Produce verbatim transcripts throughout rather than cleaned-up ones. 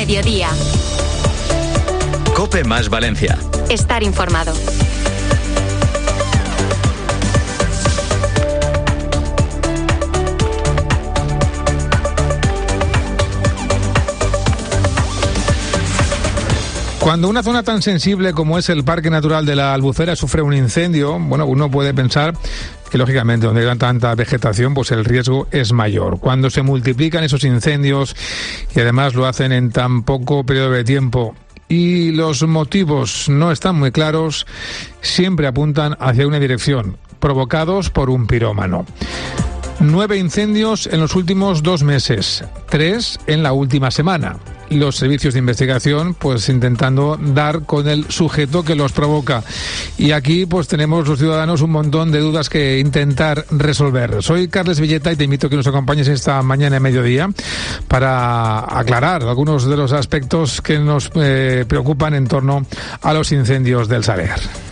Mediodía. COPE más Valencia. Estar informado. Cuando una zona tan sensible como es el Parque Natural de la Albufera sufre un incendio, bueno, uno puede pensar que lógicamente donde hay tanta vegetación, pues el riesgo es mayor. Cuando se multiplican esos incendios y además lo hacen en tan poco periodo de tiempo y los motivos no están muy claros, siempre apuntan hacia una dirección, provocados por un pirómano. Nueve incendios en los últimos dos meses, tres en la última semana. Los servicios de investigación pues intentando dar con el sujeto que los provoca. Y aquí pues tenemos los ciudadanos un montón de dudas que intentar resolver. Soy Carles Villeta y te invito a que nos acompañes esta mañana de mediodía para aclarar algunos de los aspectos que nos eh, preocupan en torno a los incendios del Saler.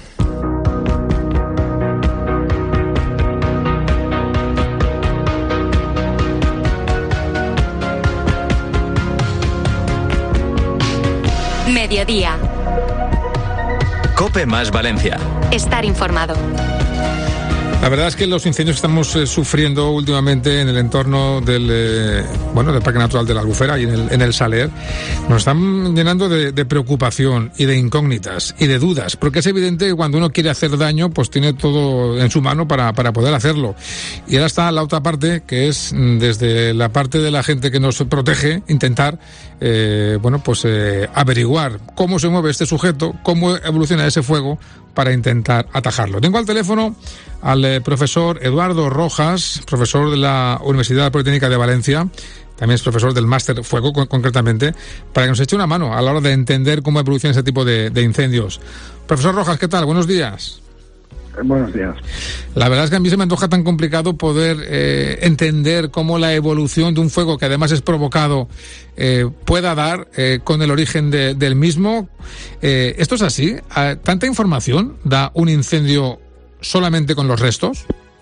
Mediodía. COPE más Valencia. Estar informado. La verdad es que los incendios que estamos eh, sufriendo últimamente en el entorno del eh, bueno del Parque Natural de la Albufera y en el, en el Saler nos están llenando de, de preocupación y de incógnitas y de dudas, porque es evidente que cuando uno quiere hacer daño pues tiene todo en su mano para, para poder hacerlo. Y ahora está la otra parte, que es desde la parte de la gente que nos protege, intentar eh, bueno pues eh, averiguar cómo se mueve este sujeto, cómo evoluciona ese fuego para intentar atajarlo. Tengo al teléfono al eh, profesor Eduardo Rojas, profesor de la Universidad Politécnica de Valencia, también es profesor del Máster Fuego, con, concretamente, para que nos eche una mano a la hora de entender cómo evoluciona ese tipo de, de incendios. Profesor Rojas, ¿qué tal? Buenos días. Buenos días. La verdad es que a mí se me antoja tan complicado poder eh, entender cómo la evolución de un fuego que además es provocado eh, pueda dar eh, con el origen de, del mismo. Eh, ¿Esto es así? ¿Tanta información da un incendio solamente con los restos?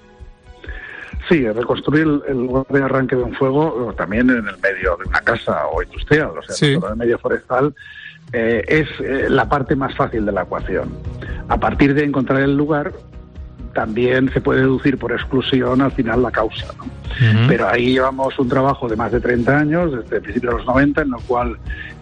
Sí, reconstruir el, el lugar de arranque de un fuego, también en el medio de una casa o industrial, o sea, sí. En el medio forestal, eh, es eh, la parte más fácil de la ecuación. A partir de encontrar el lugar, también se puede deducir por exclusión al final la causa, ¿no? Uh-huh. Pero ahí llevamos un trabajo de más de treinta años, desde el principio de los noventa, en el cual,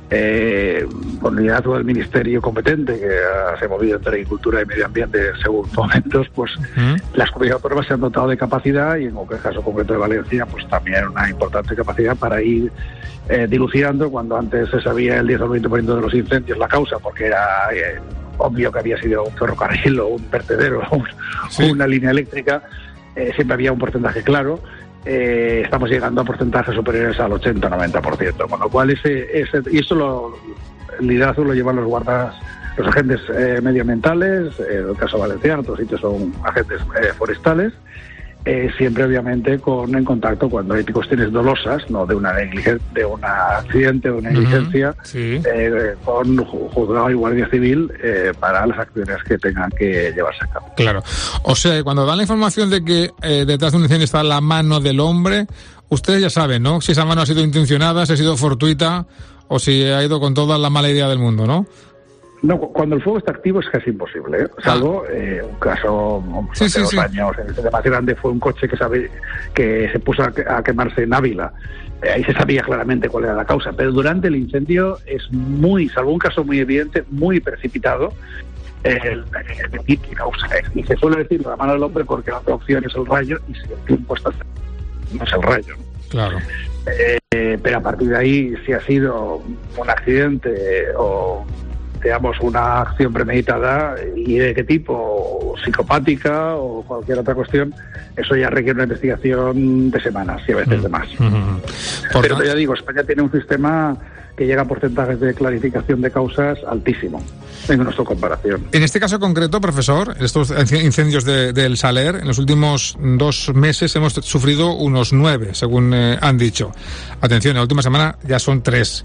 eh, con el liderazgo del ministerio competente, que uh, se ha movido entre Agricultura y Medio Ambiente según momentos, pues uh-huh. las comunidades autónomas se han dotado de capacidad, y en el caso concreto de Valencia, pues también una importante capacidad para ir eh, dilucidando, cuando antes se sabía el diez o veinte por ciento de los incendios, la causa, porque era Eh, obvio que había sido un ferrocarril o un vertedero o un, sí. una línea eléctrica, eh, siempre había un porcentaje claro. Eh, estamos llegando a porcentajes superiores al ochenta a noventa por ciento, con lo cual ese, ese y eso lo, el liderazgo lo llevan los guardas, los agentes eh, medioambientales, eh, en el caso valenciano, otros sitios son agentes eh, forestales, eh, siempre obviamente con en contacto cuando hay cuestiones dolosas, no de una negligencia, de un accidente o una negligencia, uh-huh. sí. eh, con juzgado y guardia civil eh, para las acciones que tengan que llevarse a cabo. Claro, o sea, cuando dan la información de que eh, detrás de un incendio está la mano del hombre, ustedes ya saben, ¿no? Si esa mano ha sido intencionada, si ha sido fortuita o si ha ido con toda la mala idea del mundo, ¿no? No, cuando el fuego está activo es casi imposible, ¿eh? Salvo ah. eh, un caso sí, hace sí, dos sí. años, el más grande fue un coche que sabe, que se puso a, a quemarse en Ávila. Eh, ahí se sabía claramente cuál era la causa, pero durante el incendio es muy, salvo un caso muy evidente, muy precipitado el decir qué causa es. Y se suele decir la mano del hombre porque la otra opción es el rayo, y si el tiempo está no es el rayo, ¿no? Claro. Eh, pero a partir de ahí, si ha sido un accidente o digamos una acción premeditada y de qué tipo, psicopática o cualquier otra cuestión, eso ya requiere una investigación de semanas y a veces mm. de más. Mm-hmm. Pero tanto, ya digo, España tiene un sistema que llega a porcentajes de clarificación de causas altísimo en nuestra comparación. En este caso concreto, profesor, estos incendios de, del Saler, en los últimos dos meses hemos sufrido unos nueve, según eh, han dicho. Atención, en la última semana ya son tres.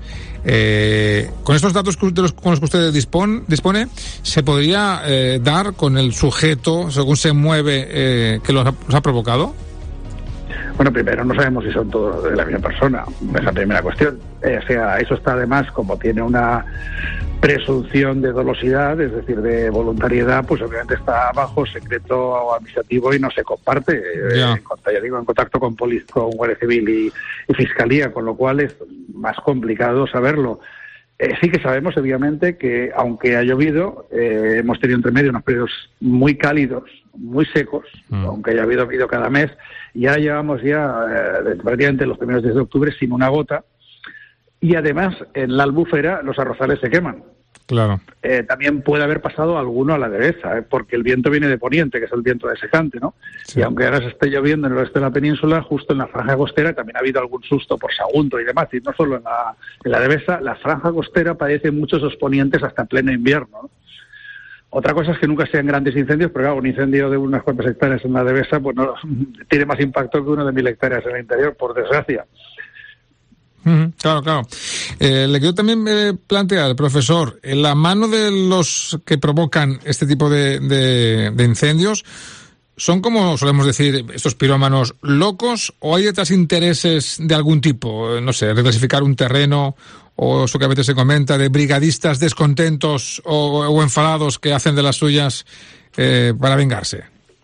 Eh, con estos datos de los, con los que usted dispone, dispone ¿se podría eh, dar con el sujeto, según se mueve, eh, que los ha, los ha provocado? Bueno, primero no sabemos si son todos de la misma persona, es la primera cuestión. Eh, o sea, eso está además, como tiene una presunción de dolosidad, es decir, de voluntariedad, pues obviamente está bajo secreto administrativo y no se comparte. Yeah. Eh, en, ya digo, en contacto con, poli- con Guardia Civil y, y Fiscalía, con lo cual es más complicado saberlo. Eh, sí que sabemos, obviamente, que aunque ha llovido, eh, hemos tenido entre medio unos periodos muy cálidos, muy secos, mm. aunque haya habido, habido cada mes, y ahora llevamos ya eh, prácticamente los primeros días de octubre sin una gota, y además en la Albufera los arrozales se queman. Claro. Eh, también puede haber pasado alguno a la dehesa, eh, porque el viento viene de poniente, que es el viento desecante, ¿no? Sí. Y aunque ahora se esté lloviendo en el oeste de la península, justo en la franja costera también ha habido algún susto por Sagunto y demás, y no solo en la, en la dehesa, la franja costera padece muchos exponientes hasta en pleno invierno, ¿no? Otra cosa es que nunca sean grandes incendios, pero claro, un incendio de unas cuantas hectáreas en la dehesa pues no tiene más impacto que uno de mil hectáreas en el interior, por desgracia. Claro, claro. Eh, le quiero también eh, plantear, profesor, en la mano de los que provocan este tipo de, de, de incendios, ¿son, como solemos decir, estos pirómanos locos o hay detrás intereses de algún tipo? No sé, reclasificar un terreno o eso que a veces se comenta de brigadistas descontentos o, o enfadados que hacen de las suyas eh, para vengarse.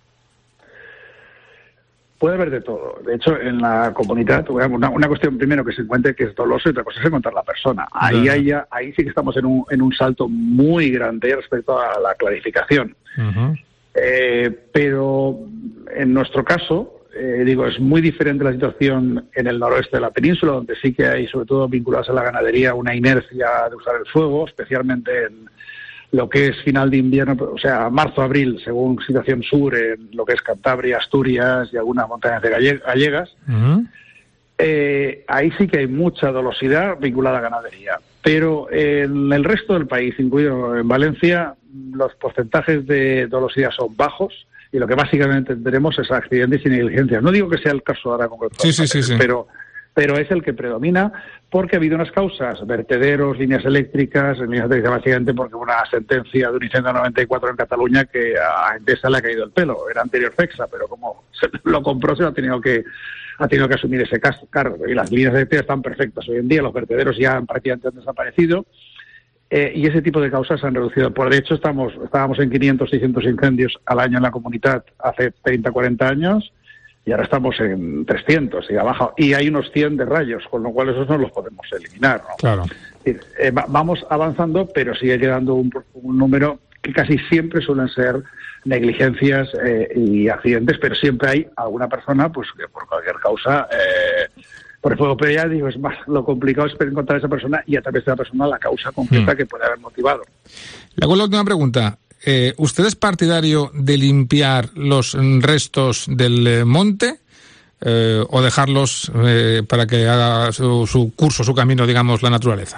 Puede haber de todo. De hecho, en la comunidad, una, una cuestión primero que se encuentre que es doloso y otra cosa es encontrar la persona. Ahí, hay, ahí sí que estamos en un, en un salto muy grande respecto a la clarificación. Uh-huh. Eh, pero en nuestro caso, eh, digo, es muy diferente la situación en el noroeste de la península, donde sí que hay, sobre todo vinculados a la ganadería, una inercia de usar el fuego, especialmente en lo que es final de invierno, o sea, marzo-abril, según situación sur, en lo que es Cantabria, Asturias y algunas montañas de gallegas. Uh-huh. Eh, ahí sí que hay mucha dolosidad vinculada a ganadería. Pero en el resto del país, incluido en Valencia, los porcentajes de dolosidad son bajos y lo que básicamente tenemos es accidentes y negligencias. No digo que sea el caso ahora con el sí, sí, sí, sí. pero... pero es el que predomina porque ha habido unas causas, vertederos, líneas eléctricas, líneas eléctricas básicamente porque hubo una sentencia de un incendio en noventa y cuatro en Cataluña que a Endesa le ha caído el pelo, era anterior FEXA, pero como se lo compró se lo ha tenido que ha tenido que asumir ese cargo, y las líneas eléctricas están perfectas hoy en día, los vertederos ya han prácticamente han desaparecido, eh, y ese tipo de causas se han reducido. Por de hecho estamos estábamos en quinientos, seiscientos incendios al año en la comunidad hace treinta, cuarenta años, y ahora estamos en trescientos y abajo, y hay unos cien de rayos, con lo cual esos no los podemos eliminar, ¿no? Claro. Eh, va, vamos avanzando, pero sigue quedando un, un número que casi siempre suelen ser negligencias eh, y accidentes, pero siempre hay alguna persona pues que por cualquier causa eh, por el fuego. Pero ya digo, es más, lo complicado es encontrar a esa persona y a través de la persona la causa concreta hmm. que puede haber motivado. Le hago la última pregunta. Eh, ¿Usted es partidario de limpiar los restos del monte eh, o dejarlos eh, para que haga su, su curso, su camino, digamos, la naturaleza?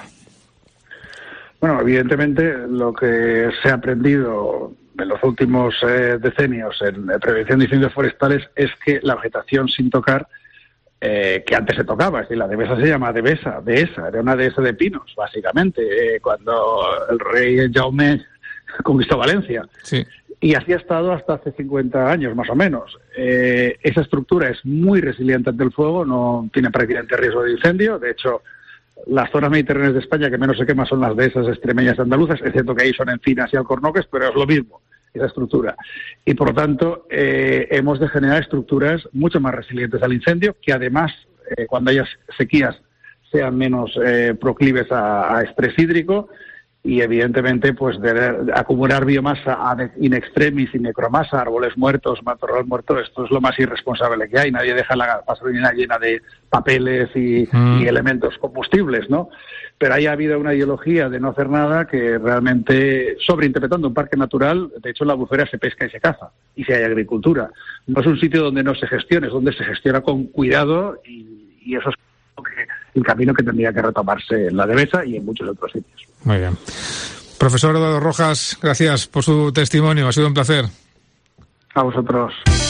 Bueno, evidentemente lo que se ha aprendido en los últimos eh, decenios en prevención de incendios forestales es que la vegetación sin tocar, eh, que antes se tocaba, es decir, la dehesa se llama dehesa, dehesa, era una dehesa de pinos, básicamente, eh, cuando el rey Jaume conquistó Valencia. Sí. Y así ha estado hasta hace cincuenta años, más o menos. Eh, esa estructura es muy resiliente ante el fuego, no tiene prácticamente riesgo de incendio. De hecho, las zonas mediterráneas de España que menos se queman son las dehesas extremeñas andaluzas, excepto que ahí son encinas y alcornoques, pero es lo mismo, esa estructura. Y por lo tanto, eh, hemos de generar estructuras mucho más resilientes al incendio, que además, eh, cuando haya sequías, sean menos eh, proclives a, a estrés hídrico, y evidentemente pues de, de acumular biomasa in extremis y necromasa, árboles muertos, matorral muerto, esto es lo más irresponsable que hay. Nadie deja la gasolina llena de papeles y, mm. y elementos combustibles, ¿no? Pero ahí ha habido una ideología de no hacer nada que realmente, sobreinterpretando un parque natural, de hecho en la Albufera se pesca y se caza, y si hay agricultura. No es un sitio donde no se gestione, es donde se gestiona con cuidado, y, y eso es el camino que tendría que retomarse en la dehesa y en muchos otros sitios. Muy bien. Profesor Eduardo Rojas, gracias por su testimonio, ha sido un placer. A vosotros.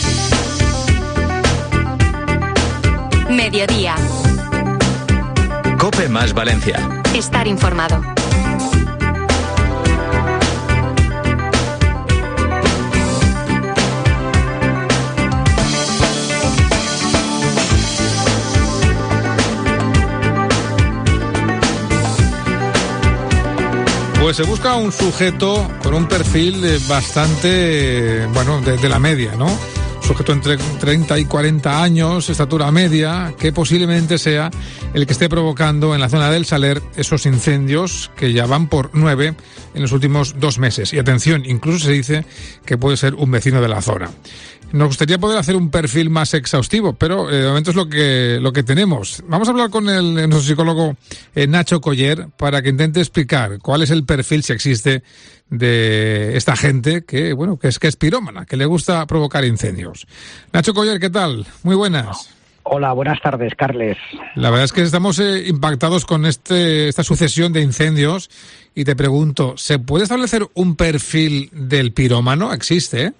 Mediodía. COPE más Valencia. Estar informado. Pues se busca un sujeto con un perfil bastante, bueno, de, de la media, ¿no? Sujeto entre treinta y cuarenta años, estatura media, que posiblemente sea el que esté provocando en la zona del Saler esos incendios que ya van por nueve en los últimos dos meses. Y atención, incluso se dice que puede ser un vecino de la zona. Nos gustaría poder hacer un perfil más exhaustivo, pero eh, de momento es lo que lo que tenemos. Vamos a hablar con el, nuestro psicólogo eh, Nacho Coller para que intente explicar cuál es el perfil, si existe, de esta gente que, bueno, que es que es pirómana, que le gusta provocar incendios. Nacho Coller, ¿qué tal? Muy buenas. Hola, buenas tardes, Carles. La verdad es que estamos eh, impactados con este esta sucesión de incendios y te pregunto, ¿se puede establecer un perfil del pirómano? ¿Existe, eh?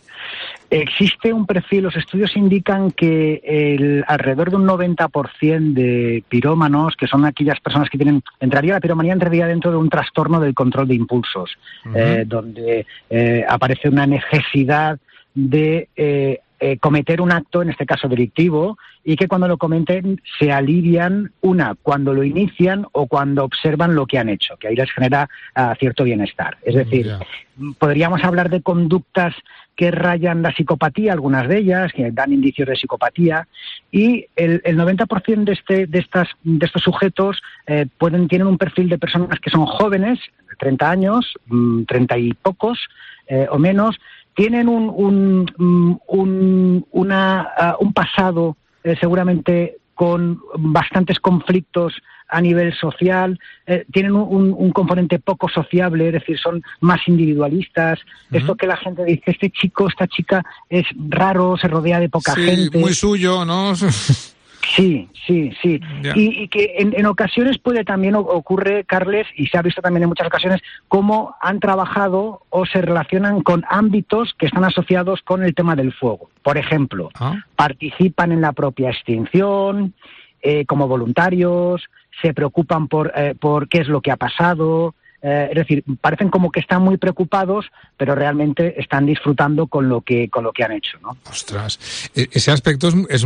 Existe un perfil, los estudios indican que el, alrededor de un noventa por ciento de pirómanos, que son aquellas personas que tienen, entraría la piromanía entraría dentro de un trastorno del control de impulsos, uh-huh. eh, donde eh, aparece una necesidad de eh, eh, cometer un acto, en este caso delictivo, y que cuando lo cometen se alivian, una, cuando lo inician o cuando observan lo que han hecho, que ahí les genera uh, cierto bienestar. Es decir, yeah. podríamos hablar de conductas que rayan la psicopatía, algunas de ellas, que dan indicios de psicopatía, y el, el noventa por ciento de, este, de, estas, de estos sujetos eh, pueden tienen un perfil de personas que son jóvenes, de treinta años, treinta y pocos eh, o menos, tienen un, un, un, una, uh, un pasado eh, seguramente con bastantes conflictos a nivel social, eh, tienen un, un componente poco sociable, es decir, son más individualistas. Uh-huh. Esto que la gente dice, este chico, esta chica es raro, se rodea de poca sí, gente. Muy suyo, ¿no? Sí, sí, sí. Yeah. Y, y que en, en ocasiones puede también ocurre, Carles, y se ha visto también en muchas ocasiones, cómo han trabajado o se relacionan con ámbitos que están asociados con el tema del fuego. Por ejemplo, ¿Ah? participan en la propia extinción, eh, como voluntarios, se preocupan por, eh, por qué es lo que ha pasado. Eh, es decir, parecen como que están muy preocupados, pero realmente están disfrutando con lo que con lo que han hecho, ¿no? Ostras, ese aspecto es, es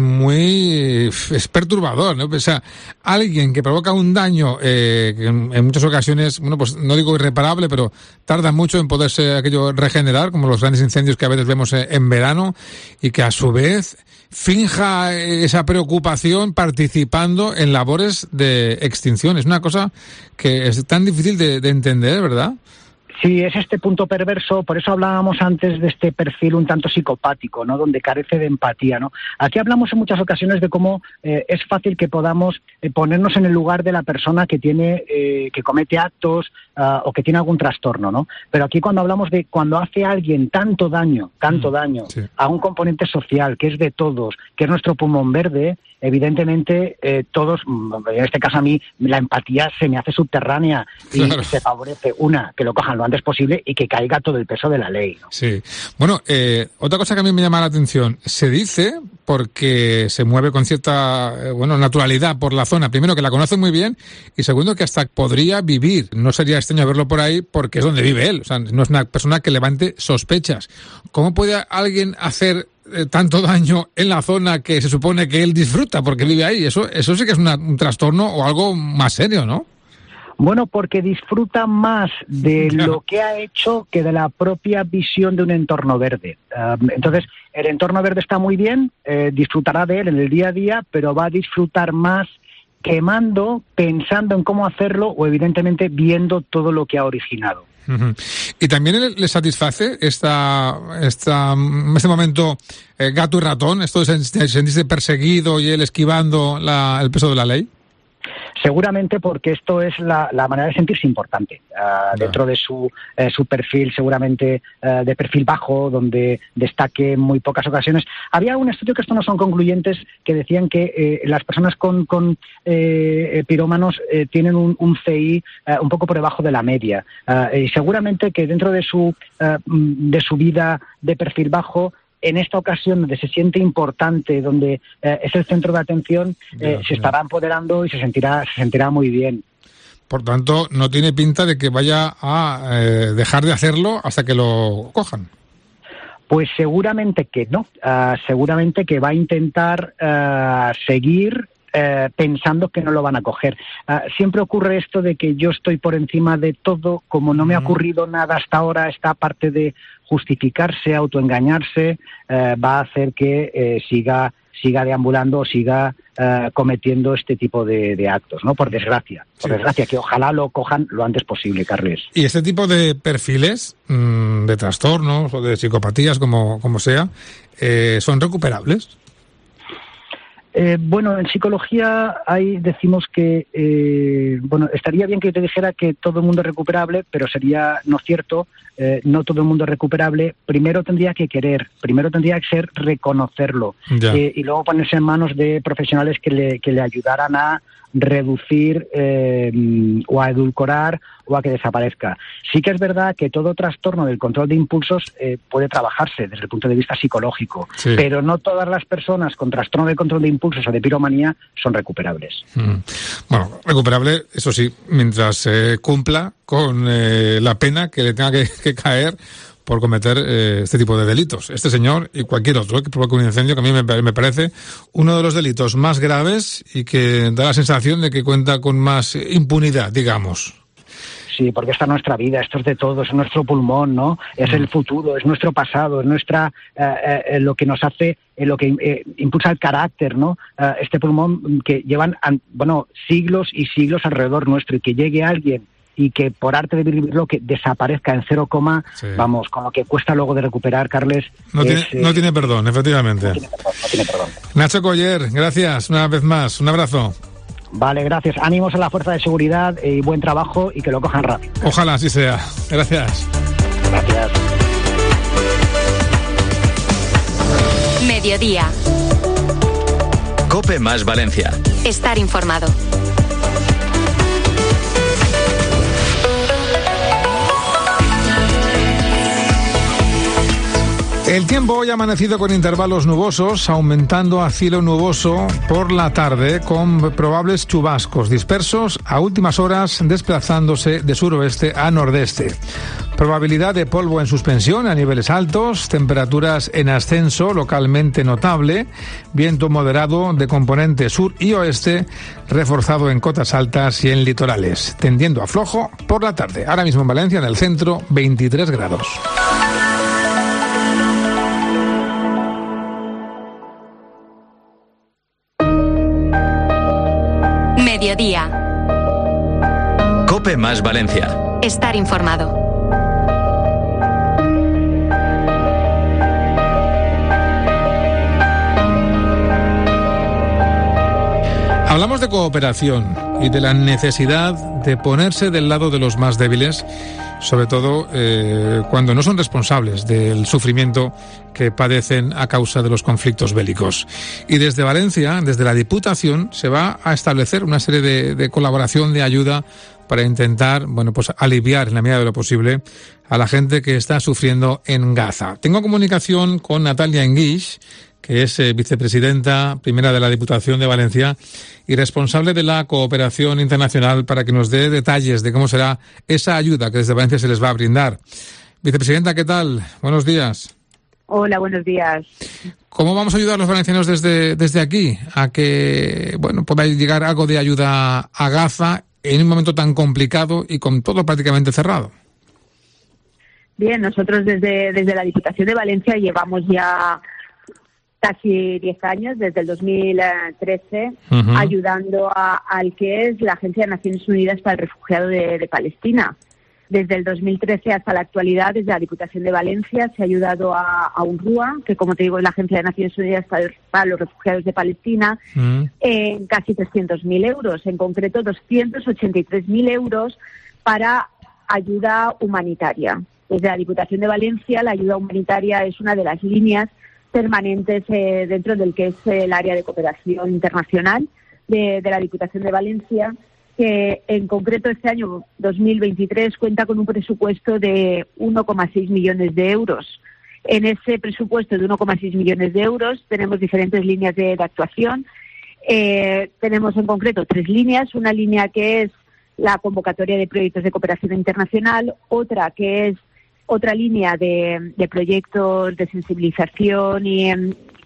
muy es perturbador, ¿no? O sea, alguien que provoca un daño eh, que en, en muchas ocasiones, bueno, pues no digo irreparable, pero tarda mucho en poderse aquello regenerar, como los grandes incendios que a veces vemos en verano, y que a su vez finja esa preocupación participando en labores de extinción. Es una cosa que es tan difícil de, de entender, ¿verdad? Sí, es este punto perverso, por eso hablábamos antes de este perfil un tanto psicopático, ¿no? Donde carece de empatía, ¿no? Aquí hablamos en muchas ocasiones de cómo eh, es fácil que podamos eh, ponernos en el lugar de la persona que tiene, eh, que comete actos uh, o que tiene algún trastorno, ¿no? Pero aquí cuando hablamos de cuando hace alguien tanto daño, tanto mm, daño sí. a un componente social que es de todos, que es nuestro pulmón verde, evidentemente eh, todos, en este caso a mí, la empatía se me hace subterránea y claro. se favorece, una, que lo cojan lo antes posible y que caiga todo el peso de la ley, ¿no? Sí. Bueno, eh, otra cosa que a mí me llama la atención, se dice, porque se mueve con cierta, eh, bueno, naturalidad por la zona, primero que la conoce muy bien y segundo que hasta podría vivir. No sería extraño verlo por ahí porque es donde vive él, o sea, no es una persona que levante sospechas. ¿Cómo puede alguien hacer eh, tanto daño en la zona que se supone que él disfruta porque vive ahí? Eso, eso sí que es una, un trastorno o algo más serio, ¿no? Bueno, porque disfruta más de lo que ha hecho que de la propia visión de un entorno verde. Uh, entonces, el entorno verde está muy bien, eh, disfrutará de él en el día a día, pero va a disfrutar más quemando, pensando en cómo hacerlo o, evidentemente, viendo todo lo que ha originado. Uh-huh. ¿Y también le, le satisface esta, esta, este momento eh, gato y ratón, esto de sentirse perseguido y él esquivando la, el peso de la ley? Seguramente porque esto es la, la manera de sentirse importante. Uh, dentro de su, eh, su perfil, seguramente uh, de perfil bajo, donde destaque en muy pocas ocasiones. Había un estudio, que estos no son concluyentes, que decían que eh, las personas con, con eh, pirómanos eh, tienen un, un C I uh, un poco por debajo de la media. Uh, y seguramente que dentro de su, uh, de su vida de perfil bajo, en esta ocasión donde se siente importante, donde eh, es el centro de atención, eh, ya, se estará ya. empoderando y se sentirá, se sentirá muy bien. Por tanto, no tiene pinta de que vaya a eh, dejar de hacerlo hasta que lo cojan. Pues seguramente que no. Uh, seguramente que va a intentar uh, seguir eh, pensando que no lo van a coger. Uh, siempre ocurre esto de que yo estoy por encima de todo, como no me ha ocurrido nada hasta ahora, esta parte de justificarse, autoengañarse, eh, va a hacer que eh, siga siga deambulando o siga uh, cometiendo este tipo de, de actos, ¿no? Por desgracia, por sí. desgracia, que ojalá lo cojan lo antes posible, Carles. Y este tipo de perfiles, mmm, de trastornos o de psicopatías, como, como sea, eh, ¿son recuperables? Eh, bueno, en psicología ahí decimos que, eh, bueno, estaría bien que yo te dijera que todo el mundo es recuperable, pero sería no cierto, eh, no todo el mundo es recuperable. Primero tendría que querer, primero tendría que ser reconocerlo eh, y luego ponerse en manos de profesionales que le, que le ayudaran a reducir eh, o a edulcorar o a que desaparezca. Sí que es verdad que todo trastorno del control de impulsos eh, puede trabajarse desde el punto de vista psicológico, sí. pero no todas las personas con trastorno de control de impulsos o de piromanía son recuperables. Mm. Bueno, recuperable, eso sí, mientras eh, cumpla con eh, la pena que le tenga que, que caer por cometer eh, este tipo de delitos. Este señor y cualquier otro eh, que provoque un incendio, que a mí me, me parece uno de los delitos más graves y que da la sensación de que cuenta con más impunidad, digamos. Sí, porque esta es nuestra vida, esto es de todos, es nuestro pulmón, ¿no? Es mm. el futuro, es nuestro pasado, es nuestra eh, eh, lo que nos hace, eh, lo que eh, impulsa el carácter, ¿no? Eh, este pulmón que llevan, an, bueno, siglos y siglos alrededor nuestro, y que llegue alguien y que por arte de vivirlo que desaparezca en cero coma, sí. vamos, con lo que cuesta luego de recuperar, Carles. No, es, tiene, eh, no tiene perdón, efectivamente. No tiene perdón, no tiene perdón. Nacho Coller, gracias una vez más, un abrazo. Vale, gracias. Ánimos a la fuerza de seguridad y buen trabajo y que lo cojan rápido. Ojalá así sea. Gracias. Gracias. Mediodía. COPE más Valencia. Estar informado. El tiempo hoy ha amanecido con intervalos nubosos, aumentando a cielo nuboso por la tarde, con probables chubascos dispersos a últimas horas, desplazándose de suroeste a nordeste. Probabilidad de polvo en suspensión a niveles altos, temperaturas en ascenso localmente notable, viento moderado de componente sur y oeste, reforzado en cotas altas y en litorales, tendiendo a flojo por la tarde. Ahora mismo en Valencia, en el centro, veintitrés grados. Mediodía. COPE más Valencia. Estar informado. Hablamos de cooperación y de la necesidad de ponerse del lado de los más débiles, sobre todo eh, cuando no son responsables del sufrimiento que padecen a causa de los conflictos bélicos. Y desde Valencia, desde la Diputación, se va a establecer una serie de, de colaboración, de ayuda para intentar, bueno, pues aliviar en la medida de lo posible a la gente que está sufriendo en Gaza. Tengo comunicación con Natalia Enguix, que es eh, vicepresidenta primera de la Diputación de Valencia y responsable de la cooperación internacional, para que nos dé detalles de cómo será esa ayuda que desde Valencia se les va a brindar. Vicepresidenta, ¿qué tal? Buenos días. Hola, buenos días. ¿Cómo vamos a ayudar a los valencianos desde, desde aquí a que, bueno, pueda llegar algo de ayuda a Gaza en un momento tan complicado y con todo prácticamente cerrado? Bien, nosotros desde, desde la Diputación de Valencia llevamos ya casi diez años, desde el dos mil trece, uh-huh. ayudando a, al que es la Agencia de Naciones Unidas para el Refugiado de, de Palestina. Desde el dos mil trece hasta la actualidad, desde la Diputación de Valencia, se ha ayudado a, a UNRWA, que como te digo es la Agencia de Naciones Unidas para, para los Refugiados de Palestina, uh-huh. en casi trescientos mil euros, en concreto doscientos ochenta y tres mil euros para ayuda humanitaria. Desde la Diputación de Valencia, la ayuda humanitaria es una de las líneas permanentes eh, dentro del que es el área de cooperación internacional de, de la Diputación de Valencia, que en concreto este año dos mil veintitrés cuenta con un presupuesto de uno coma seis millones de euros. En ese presupuesto de uno coma seis millones de euros tenemos diferentes líneas de, de actuación. Eh, tenemos en concreto tres líneas, una línea que es la convocatoria de proyectos de cooperación internacional, otra que es otra línea de, de proyectos de sensibilización y,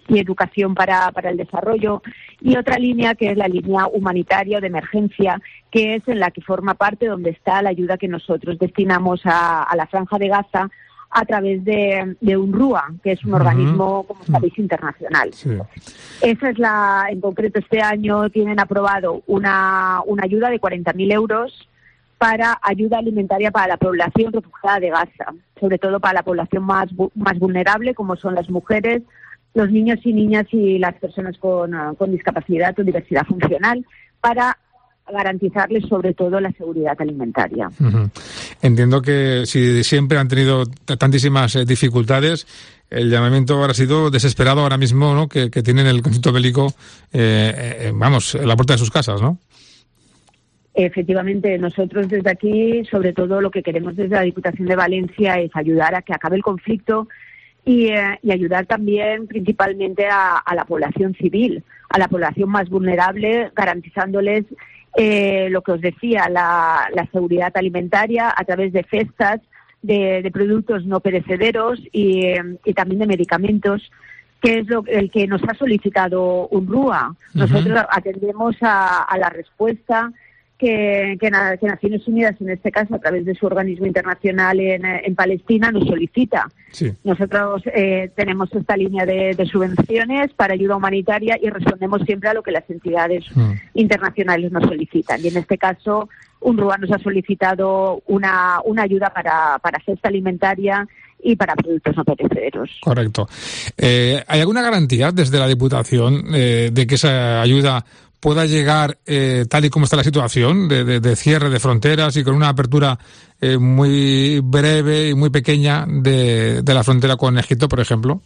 y educación para, para el desarrollo, y otra línea que es la línea humanitaria o de emergencia, que es en la que forma parte donde está la ayuda que nosotros destinamos a, a la Franja de Gaza a través de, de UNRWA, que es un uh-huh. organismo, como sabéis, internacional. Sí. Esa es la, en concreto este año tienen aprobado una, una ayuda de cuarenta mil euros para ayuda alimentaria para la población refugiada de Gaza, sobre todo para la población más, más vulnerable, como son las mujeres, los niños y niñas y las personas con, con discapacidad o diversidad funcional, para garantizarles sobre todo la seguridad alimentaria. Uh-huh. Entiendo que si siempre han tenido tantísimas eh, dificultades, el llamamiento habrá sido desesperado ahora mismo, ¿no? Que, que tienen el conflicto bélico, eh, eh, vamos, en la puerta de sus casas, ¿no? Efectivamente, nosotros desde aquí, sobre todo lo que queremos desde la Diputación de Valencia es ayudar a que acabe el conflicto y, eh, y ayudar también principalmente a, a la población civil, a la población más vulnerable, garantizándoles eh, lo que os decía, la, la seguridad alimentaria a través de cestas, de, de productos no perecederos y, eh, y también de medicamentos, que es lo el que nos ha solicitado UNRWA. Nosotros uh-huh. atendemos a, a la respuesta Que, que, que Naciones Unidas, en este caso, a través de su organismo internacional en, en Palestina, nos solicita. Sí. Nosotros eh, tenemos esta línea de, de subvenciones para ayuda humanitaria y respondemos siempre a lo que las entidades mm. internacionales nos solicitan. Y en este caso, UNRWA nos ha solicitado una, una ayuda para, para cesta alimentaria y para productos no perecederos. Correcto. Eh, ¿Hay alguna garantía desde la Diputación eh, de que esa ayuda pueda llegar eh, tal y como está la situación de, de, de cierre de fronteras y con una apertura eh, muy breve y muy pequeña de, de la frontera con Egipto, por ejemplo?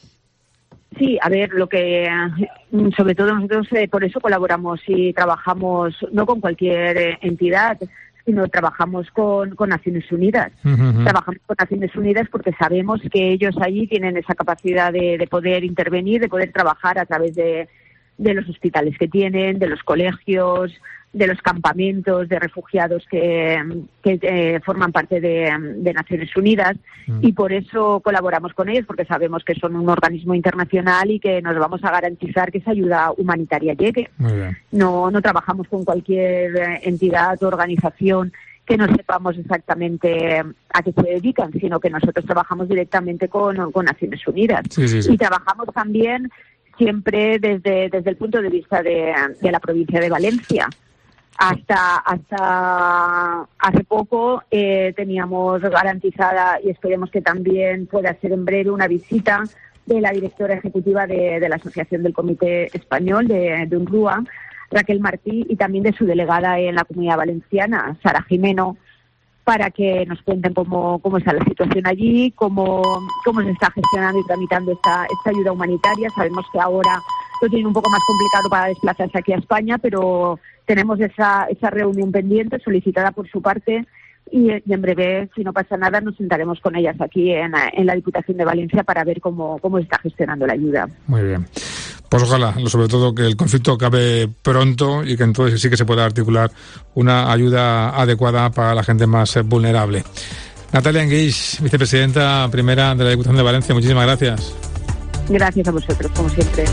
Sí, a ver, lo que sobre todo nosotros eh, por eso colaboramos y trabajamos no con cualquier eh, entidad, sino trabajamos con, con Naciones Unidas. Uh-huh. Trabajamos con Naciones Unidas porque sabemos que ellos allí tienen esa capacidad de, de poder intervenir, de poder trabajar a través de de los hospitales que tienen, de los colegios, de los campamentos de refugiados que, que eh, forman parte de, de Naciones Unidas mm. y por eso colaboramos con ellos, porque sabemos que son un organismo internacional y que nos vamos a garantizar que esa ayuda humanitaria llegue. Muy bien. No, no trabajamos con cualquier entidad o organización que no sepamos exactamente a qué se dedican, sino que nosotros trabajamos directamente con, con Naciones Unidas. Sí, sí, sí. Y trabajamos también siempre desde desde el punto de vista de, de la provincia de Valencia. Hasta hasta hace poco eh, teníamos garantizada, y esperemos que también pueda ser en breve, una visita de la directora ejecutiva de, de la Asociación del Comité Español de, de UNRWA, Raquel Martí, y también de su delegada en la Comunidad Valenciana, Sara Jimeno, para que nos cuenten cómo, cómo está la situación allí, cómo, cómo se está gestionando y tramitando esta, esta ayuda humanitaria. Sabemos que ahora lo tienen un poco más complicado para desplazarse aquí a España, pero tenemos esa, esa reunión pendiente solicitada por su parte y, y en breve, si no pasa nada, nos sentaremos con ellas aquí en, en la Diputación de Valencia para ver cómo, cómo se está gestionando la ayuda. Muy bien. Pues ojalá, sobre todo, que el conflicto acabe pronto y que entonces sí que se pueda articular una ayuda adecuada para la gente más vulnerable. Natalia Enguix, vicepresidenta primera de la Diputación de Valencia, muchísimas gracias. Gracias a vosotros, como siempre.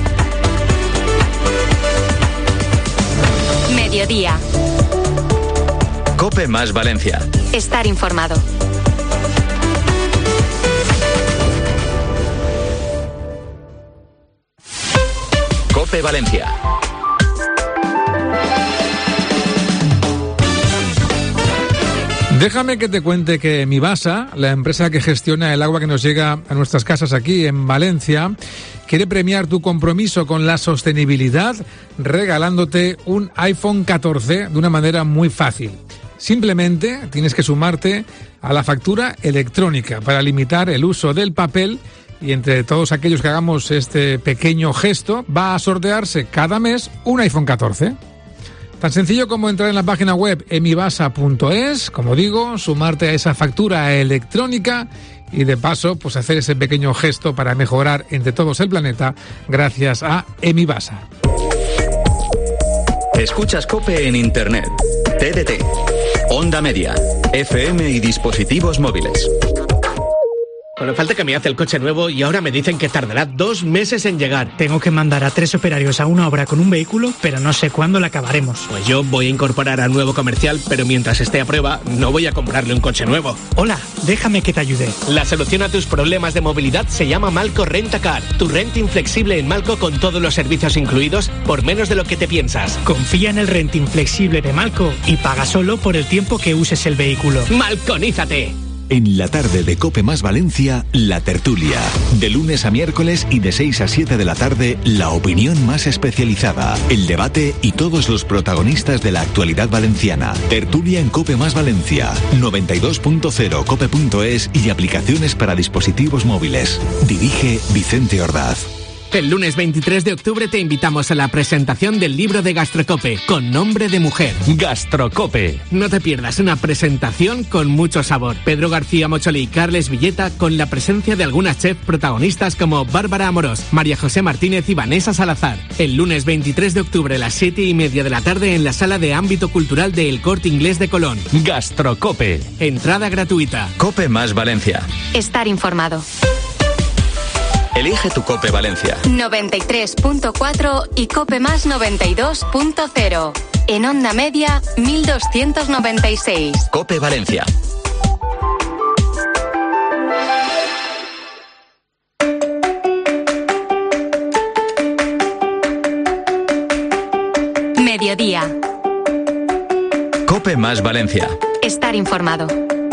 Mediodía. COPE más Valencia. Estar informado. COPE Valencia. Déjame que te cuente que Mibasa, la empresa que gestiona el agua que nos llega a nuestras casas aquí en Valencia, quiere premiar tu compromiso con la sostenibilidad regalándote un iPhone catorce de una manera muy fácil. Simplemente tienes que sumarte a la factura electrónica para limitar el uso del papel. Y entre todos aquellos que hagamos este pequeño gesto, va a sortearse cada mes un iPhone catorce. Tan sencillo como entrar en la página web emibasa punto es, como digo, sumarte a esa factura electrónica y de paso pues hacer ese pequeño gesto para mejorar entre todos el planeta gracias a Emibasa. Escuchas COPE en Internet, T D T, Onda Media, F M y dispositivos móviles. con la falta que me hace el coche nuevo y ahora me dicen que tardará dos meses en llegar. Tengo que mandar a tres operarios a una obra con un vehículo, pero no sé cuándo la acabaremos. Pues yo voy a incorporar al nuevo comercial, pero mientras esté a prueba, no voy a comprarle un coche nuevo. Hola, déjame que te ayude. La solución a tus problemas de movilidad se llama Malco Rentacar. Tu renting flexible en Malco con todos los servicios incluidos por menos de lo que te piensas. Confía en el renting flexible de Malco y paga solo por el tiempo que uses el vehículo. ¡Malconízate! En la tarde de COPE más Valencia, La Tertulia. De lunes a miércoles y de seis a siete de la tarde, la opinión más especializada, el debate y todos los protagonistas de la actualidad valenciana. Tertulia en COPE más Valencia. noventa y dos punto cero cope punto es y aplicaciones para dispositivos móviles. Dirige Vicente Ordaz. El lunes veintitrés de octubre te invitamos a la presentación del libro de Gastrocope, con nombre de mujer. Gastrocope. No te pierdas una presentación con mucho sabor. Pedro García Mocholi y Carles Villeta, con la presencia de algunas chefs protagonistas como Bárbara Amorós, María José Martínez y Vanessa Salazar. El lunes veintitrés de octubre a las siete y media de la tarde en la sala de ámbito cultural de El Corte Inglés de Colón. Gastrocope. Entrada gratuita. COPE más Valencia. Estar informado. Elige tu COPE Valencia. noventa y tres punto cuatro y COPE más noventa y dos punto cero. En onda media, mil doscientos noventa y seis. COPE Valencia. Mediodía. COPE más Valencia. Estar informado.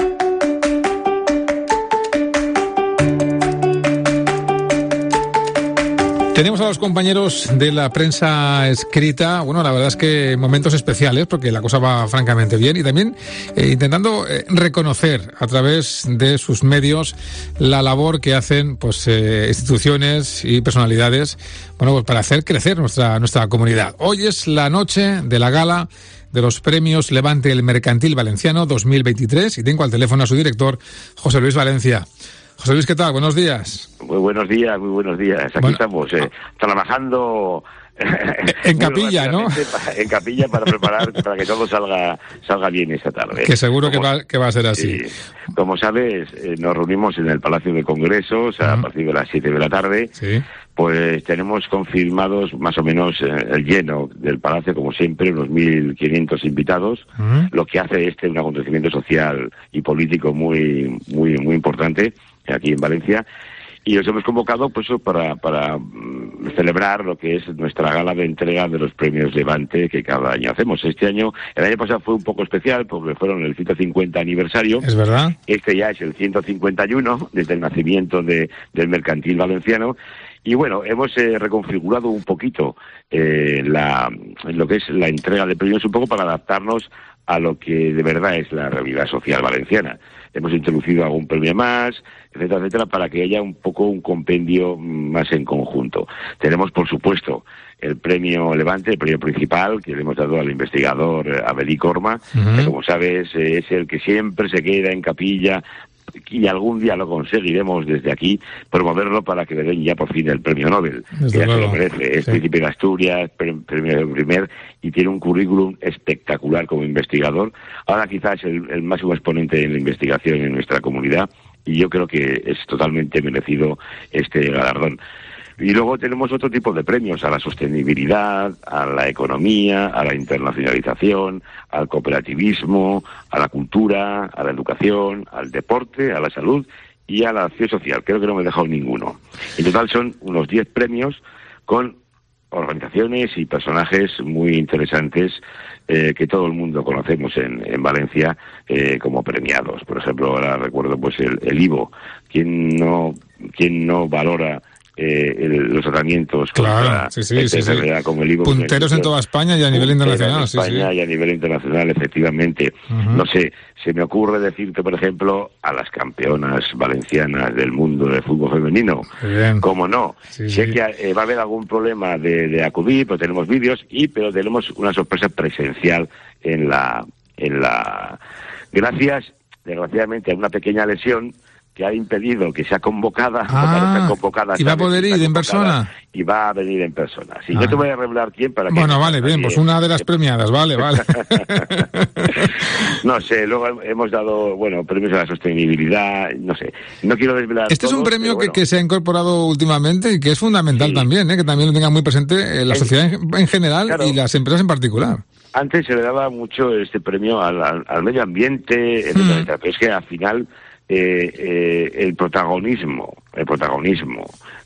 Tenemos a los compañeros de la prensa escrita, bueno, la verdad es que momentos especiales, porque la cosa va francamente bien, y también eh, intentando eh, reconocer a través de sus medios la labor que hacen pues eh, instituciones y personalidades, bueno, pues para hacer crecer nuestra, nuestra comunidad. Hoy es la noche de la gala de los premios Levante el Mercantil Valenciano dos mil veintitrés, y tengo al teléfono a su director, José Luis Valencia. José Luis, ¿qué tal? Buenos días. Muy buenos días, muy buenos días. Aquí bueno, estamos, eh, trabajando... En capilla, ¿no? En capilla para preparar, para que todo salga salga bien esta tarde. Que seguro como, que, va, que va a ser así. Sí. Como sabes, eh, nos reunimos en el Palacio de Congresos a uh-huh. partir de las siete de la tarde. Sí. Pues tenemos confirmados más o menos eh, el lleno del Palacio, como siempre, unos mil quinientos invitados, uh-huh. lo que hace este un acontecimiento social y político muy muy muy importante aquí en Valencia. Y os hemos convocado pues para para um, celebrar lo que es nuestra gala de entrega de los premios Levante que cada año hacemos. Este año, el año pasado fue un poco especial porque fueron el ciento cincuenta aniversario. Es verdad. Este ya es el ciento cincuenta y uno desde el nacimiento de, del Mercantil Valenciano. Y bueno, hemos eh, reconfigurado un poquito eh, la, lo que es la entrega de premios, un poco para adaptarnos a lo que de verdad es la realidad social valenciana. Hemos introducido algún premio más, etcétera, etcétera, para que haya un poco un compendio más en conjunto. Tenemos, por supuesto, el premio Levante, el premio principal, que le hemos dado al investigador Abelí Corma, uh-huh. que como sabes es el que siempre se queda en capilla, y algún día lo conseguiremos desde aquí promoverlo para que le den ya por fin el premio Nobel, desde que ya se lo merece. Es sí. Príncipe de Asturias, premio primer, y tiene un currículum espectacular como investigador. Ahora quizás el, el máximo exponente en la investigación en nuestra comunidad, y yo creo que es totalmente merecido este galardón. Y luego tenemos otro tipo de premios, a la sostenibilidad, a la economía, a la internacionalización, al cooperativismo, a la cultura, a la educación, al deporte, a la salud y a la acción social. Creo que no me he dejado ninguno. En total son unos diez premios con organizaciones y personajes muy interesantes eh, que todo el mundo conocemos en, en Valencia eh, como premiados. Por ejemplo, ahora recuerdo pues el, el Ivo. ¿Quién no, quién no valora Eh, el, los tratamientos claro, contra sí, sí, sí, sí. como el Ivo? Punteros en toda España y a nivel internacional. En España sí, sí. y a nivel internacional, efectivamente. Uh-huh. No sé, se me ocurre decirte, por ejemplo, a las campeonas valencianas del mundo de fútbol femenino. Bien. ¿Cómo no? Sí, sé sí. que eh, va a haber algún problema de, de acudir, pero tenemos vídeos, y pero tenemos una sorpresa presencial en la... en la gracias, desgraciadamente, a una pequeña lesión que ha impedido que sea convocada, ah, no convocada, y va a poder ir en persona. Y va a venir en persona. Sí, ah. no te voy a revelar quién para que... Bueno, vale, bien, pues una de las premiadas, vale, vale. No sé, luego hemos dado, bueno, premios a la sostenibilidad, no sé, no quiero desvelar. Este todos, es un premio bueno. que, que se ha incorporado últimamente y que es fundamental sí. también, ¿eh? Que también lo tenga muy presente la sociedad en, en general claro. y las empresas en particular. Antes se le daba mucho este premio al, al, al medio ambiente, etcétera, hmm. etcétera, pero es que al final eh, eh, el protagonismo, el protagonismo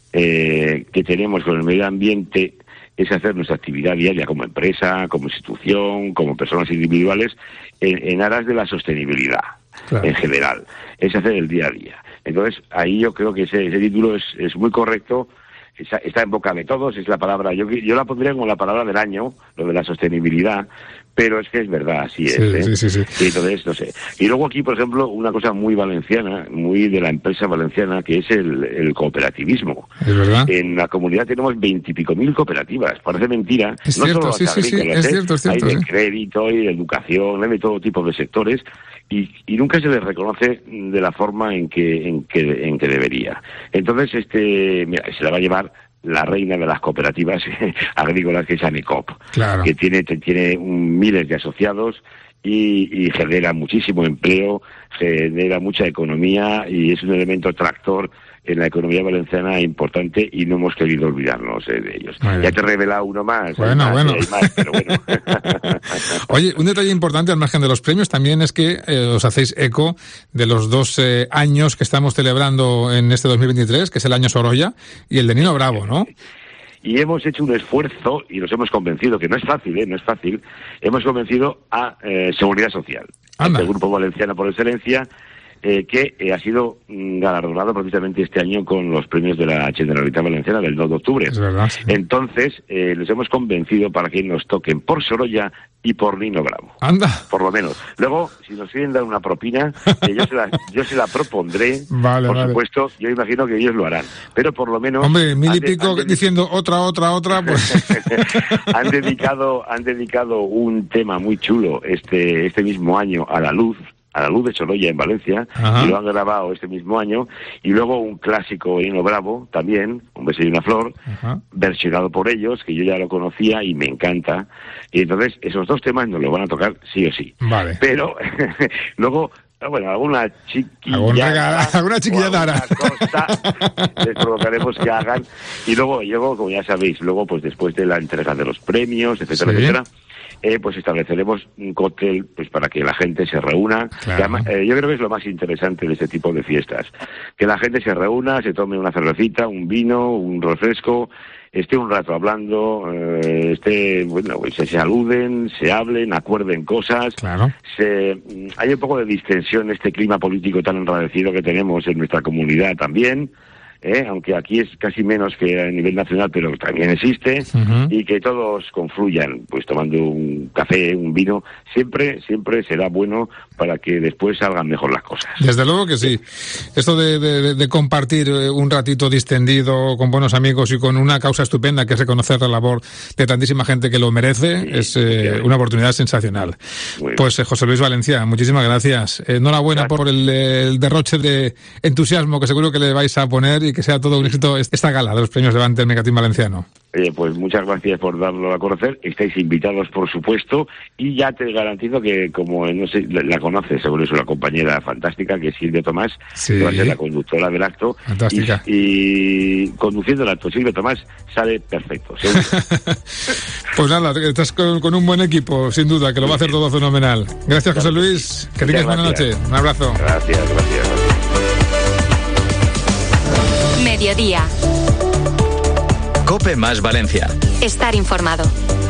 eh, que tenemos con el medio ambiente es hacer nuestra actividad diaria como empresa, como institución, como personas individuales, en, en aras de la sostenibilidad claro. en general. Es hacer el día a día. Entonces, ahí yo creo que ese, ese título es, es muy correcto, está, está en boca de todos, es la palabra, yo, yo la pondría como la palabra del año, lo de la sostenibilidad, pero es que es verdad, así es. Sí, ¿eh? sí, sí, sí. Y entonces, no sé. Y luego aquí, por ejemplo, una cosa muy valenciana, muy de la empresa valenciana, que es el, el cooperativismo. Es verdad. En la comunidad tenemos veintipico mil cooperativas. Parece mentira. Es no cierto, solo sí, las sí, sí, es ¿eh? cierto, es cierto. Hay de sí. crédito, hay de educación, hay de todo tipo de sectores. Y, y nunca se les reconoce de la forma en que, en que, en que debería. Entonces, este, mira, se la va a llevar la reina de las cooperativas agrícolas, que es ANECOP, claro. que tiene, tiene un, miles de asociados y, y genera muchísimo empleo, genera mucha economía y es un elemento tractor en la economía valenciana importante y no hemos querido olvidarnos eh, de ellos. Ya te he revelado uno más. Bueno, más, bueno. Hay más, pero bueno. Oye, un detalle importante al margen de los premios también es que eh, os hacéis eco de los dos eh, años que estamos celebrando en este dos mil veintitrés, que es el año Sorolla y el de Nino Bravo, ¿no? Y hemos hecho un esfuerzo y nos hemos convencido, que no es fácil, ¿eh? No es fácil, hemos convencido a eh, Seguridad Social, Anda. el Grupo Valenciano por excelencia, eh, que eh, ha sido mm, galardonado precisamente este año con los premios de la Generalitat Valenciana del dos de octubre. Es verdad, sí. Entonces, eh, les hemos convencido para que nos toquen por Sorolla y por Nino Bravo. Anda. Por lo menos. Luego, si nos quieren dar una propina, eh, yo, se la, yo se la propondré. Vale, por vale. supuesto, yo imagino que ellos lo harán. Pero por lo menos... Hombre, mil y de, pico de... diciendo otra, otra, otra, pues... han dedicado han dedicado un tema muy chulo este este mismo año a la luz, a la luz de Sorolla en Valencia, Ajá. y lo han grabado este mismo año, y luego un clásico Nino Bravo, también, Un beso y una flor, Ajá. versionado por ellos, que yo ya lo conocía y me encanta, y entonces esos dos temas nos lo van a tocar sí o sí. Vale. Pero luego... Bueno, alguna chiquillada, ¿Algún regala, alguna chiquillada cosa les provocaremos que hagan. Y luego, luego, como ya sabéis, luego, pues después de la entrega de los premios, etcétera, sí. etcétera, eh, pues estableceremos un cóctel pues para que la gente se reúna. Claro. Que además, eh, yo creo que es lo más interesante de este tipo de fiestas. Que la gente se reúna, se tome una cervecita, un vino, un refresco, esté un rato hablando, eh, esté, bueno, pues se saluden, se hablen, acuerden cosas. Claro. Se, hay un poco de distensión en este clima político tan enrarecido que tenemos en nuestra comunidad también. ¿Eh? Aunque aquí es casi menos que a nivel nacional, pero también existe, uh-huh. y que todos confluyan, pues tomando un café, un vino, siempre, siempre será bueno para que después salgan mejor las cosas. Desde luego que sí. Esto de, de, de compartir un ratito distendido con buenos amigos y con una causa estupenda que es reconocer la labor de tantísima gente que lo merece, sí, es eh, una oportunidad sensacional. Pues eh, José Luis Valencia, muchísimas gracias. Eh, enhorabuena gracias. por el, el derroche de entusiasmo que seguro que le vais a poner y que sea todo un éxito esta gala de los premios Levante del Megatín Valenciano. Eh, pues muchas gracias por darlo a conocer. Estáis invitados, por supuesto, y ya te garantizo que, como no sé, la, la conoces, seguro es una compañera fantástica, que es Silvia Tomás, sí. que va a ser la conductora del acto. Fantástica. Y, y conduciendo el acto, Silvia Tomás sale perfecto, seguro. Pues nada, estás con, con un buen equipo, sin duda, que lo va a hacer todo fenomenal. Gracias, José Luis. Que tengas buena noche. Un abrazo. Gracias, gracias. gracias. Mediodía. COPE más Valencia. Estar informado.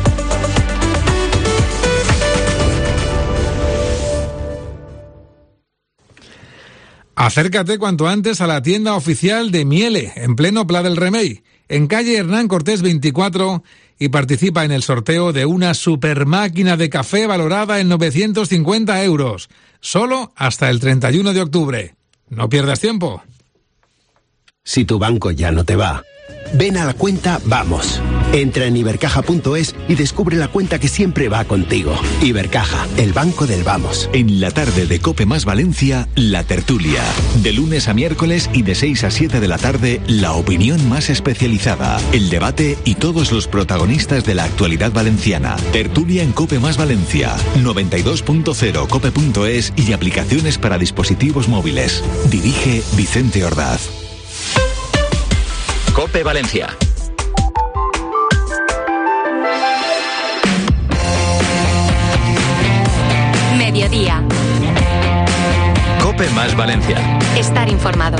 Acércate cuanto antes a la tienda oficial de Miele, en pleno Pla del Remei, en calle Hernán Cortés veinticuatro, y participa en el sorteo de una super máquina de café valorada en novecientos cincuenta euros, solo hasta el treinta y uno de octubre. No pierdas tiempo. Si tu banco ya no te va, Ven a la cuenta Vamos. Entra en ibercaja punto es y descubre la cuenta que siempre va contigo. Ibercaja, el banco del vamos. En la tarde de COPE más Valencia, La Tertulia. De lunes a miércoles y de seis a siete de la tarde, la opinión más especializada, el debate y todos los protagonistas de la actualidad valenciana. Tertulia en COPE más Valencia. noventa y dos punto cero, cope punto es y aplicaciones para dispositivos móviles. Dirige Vicente Ordaz. COPE Valencia. Mediodía. COPE más Valencia. Estar informado.